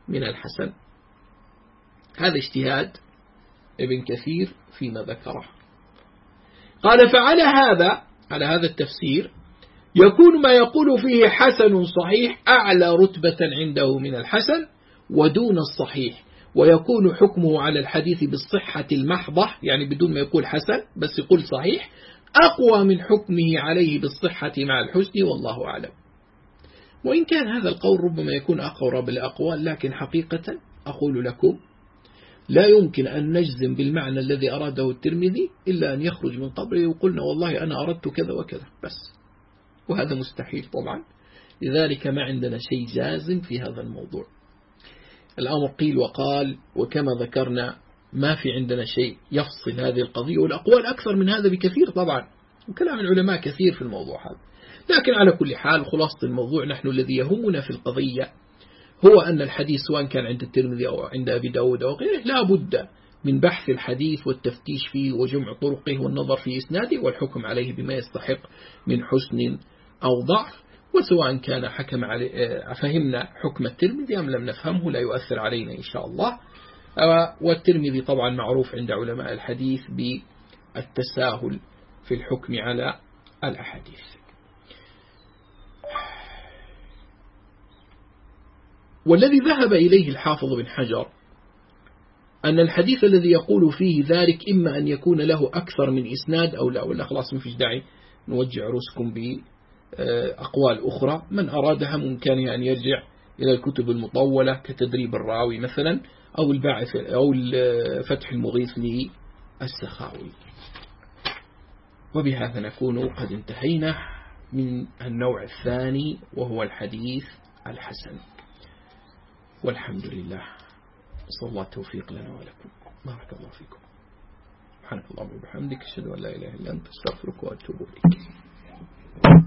Speaker 1: من الحسن. هذا اجتهاد ابن كثير فيما ذكره. قال فعلى هذا على هذا التفسير يكون ما يقول فيه حسن صحيح أعلى رتبة عنده من الحسن ودون الصحيح، ويكون حكمه على الحديث بالصحة المحضة، يعني بدون ما يقول حسن بس يقول صحيح، أقوى من حكمه عليه بالصحة مع الحسن، والله أعلم. وإن كان هذا القول ربما يكون أقرب الأقوال، لكن حقيقة أقول لكم لا يمكن أن نجزم بالمعنى الذي أراده الترمذي إلا أن يخرج من قبره وقلنا والله أنا أردت كذا وكذا بس، وهذا مستحيل طبعا. لذلك ما عندنا شيء جازم في هذا الموضوع. الأمر قيل وقال، وكما ذكرنا ما في عندنا شيء يفصل هذه القضية، والأقوال أكثر من هذا بكثير طبعا، وكلام العلماء كثير في الموضوع هذا. لكن على كل حال خلاصة الموضوع، نحن الذي يهمنا في القضية هو أن الحديث سواء كان عند الترمذي أو عند أبي داود أو غيره لا بد من بحث الحديث والتفتيش فيه وجمع طرقه والنظر في إسناده والحكم عليه بما يستحق من حسن أو ضعف. وسواء كان حكم عليه فهمنا حكم الترمذي أم لم نفهمه لا يؤثر علينا إن شاء الله. والترمذي طبعا معروف عند علماء الحديث بالتساهل في الحكم على الأحاديث. والذي ذهب إليه الحافظ بن حجر أن الحديث الذي يقول فيه ذلك إما أن يكون له أكثر من إسناد أو لا، ولا خلاص ما فيش داعي نوجع رؤوسكم بأقوال أخرى. من أرادها ممكن أن يرجع إلى الكتب المطولة كتدريب الراوي مثلا، أو الباعث أو فتح المغيث للسخاوي. وبهذا نكون قد انتهينا من النوع الثاني وهو الحديث الحسن، والحمد لله. صلى الله التوفيق لنا ولكم. بارك الله فيكم. سبحانك اللهم وبحمدك أشهد أن لا إله إلا أنت أستغفرك وأتوب إليك.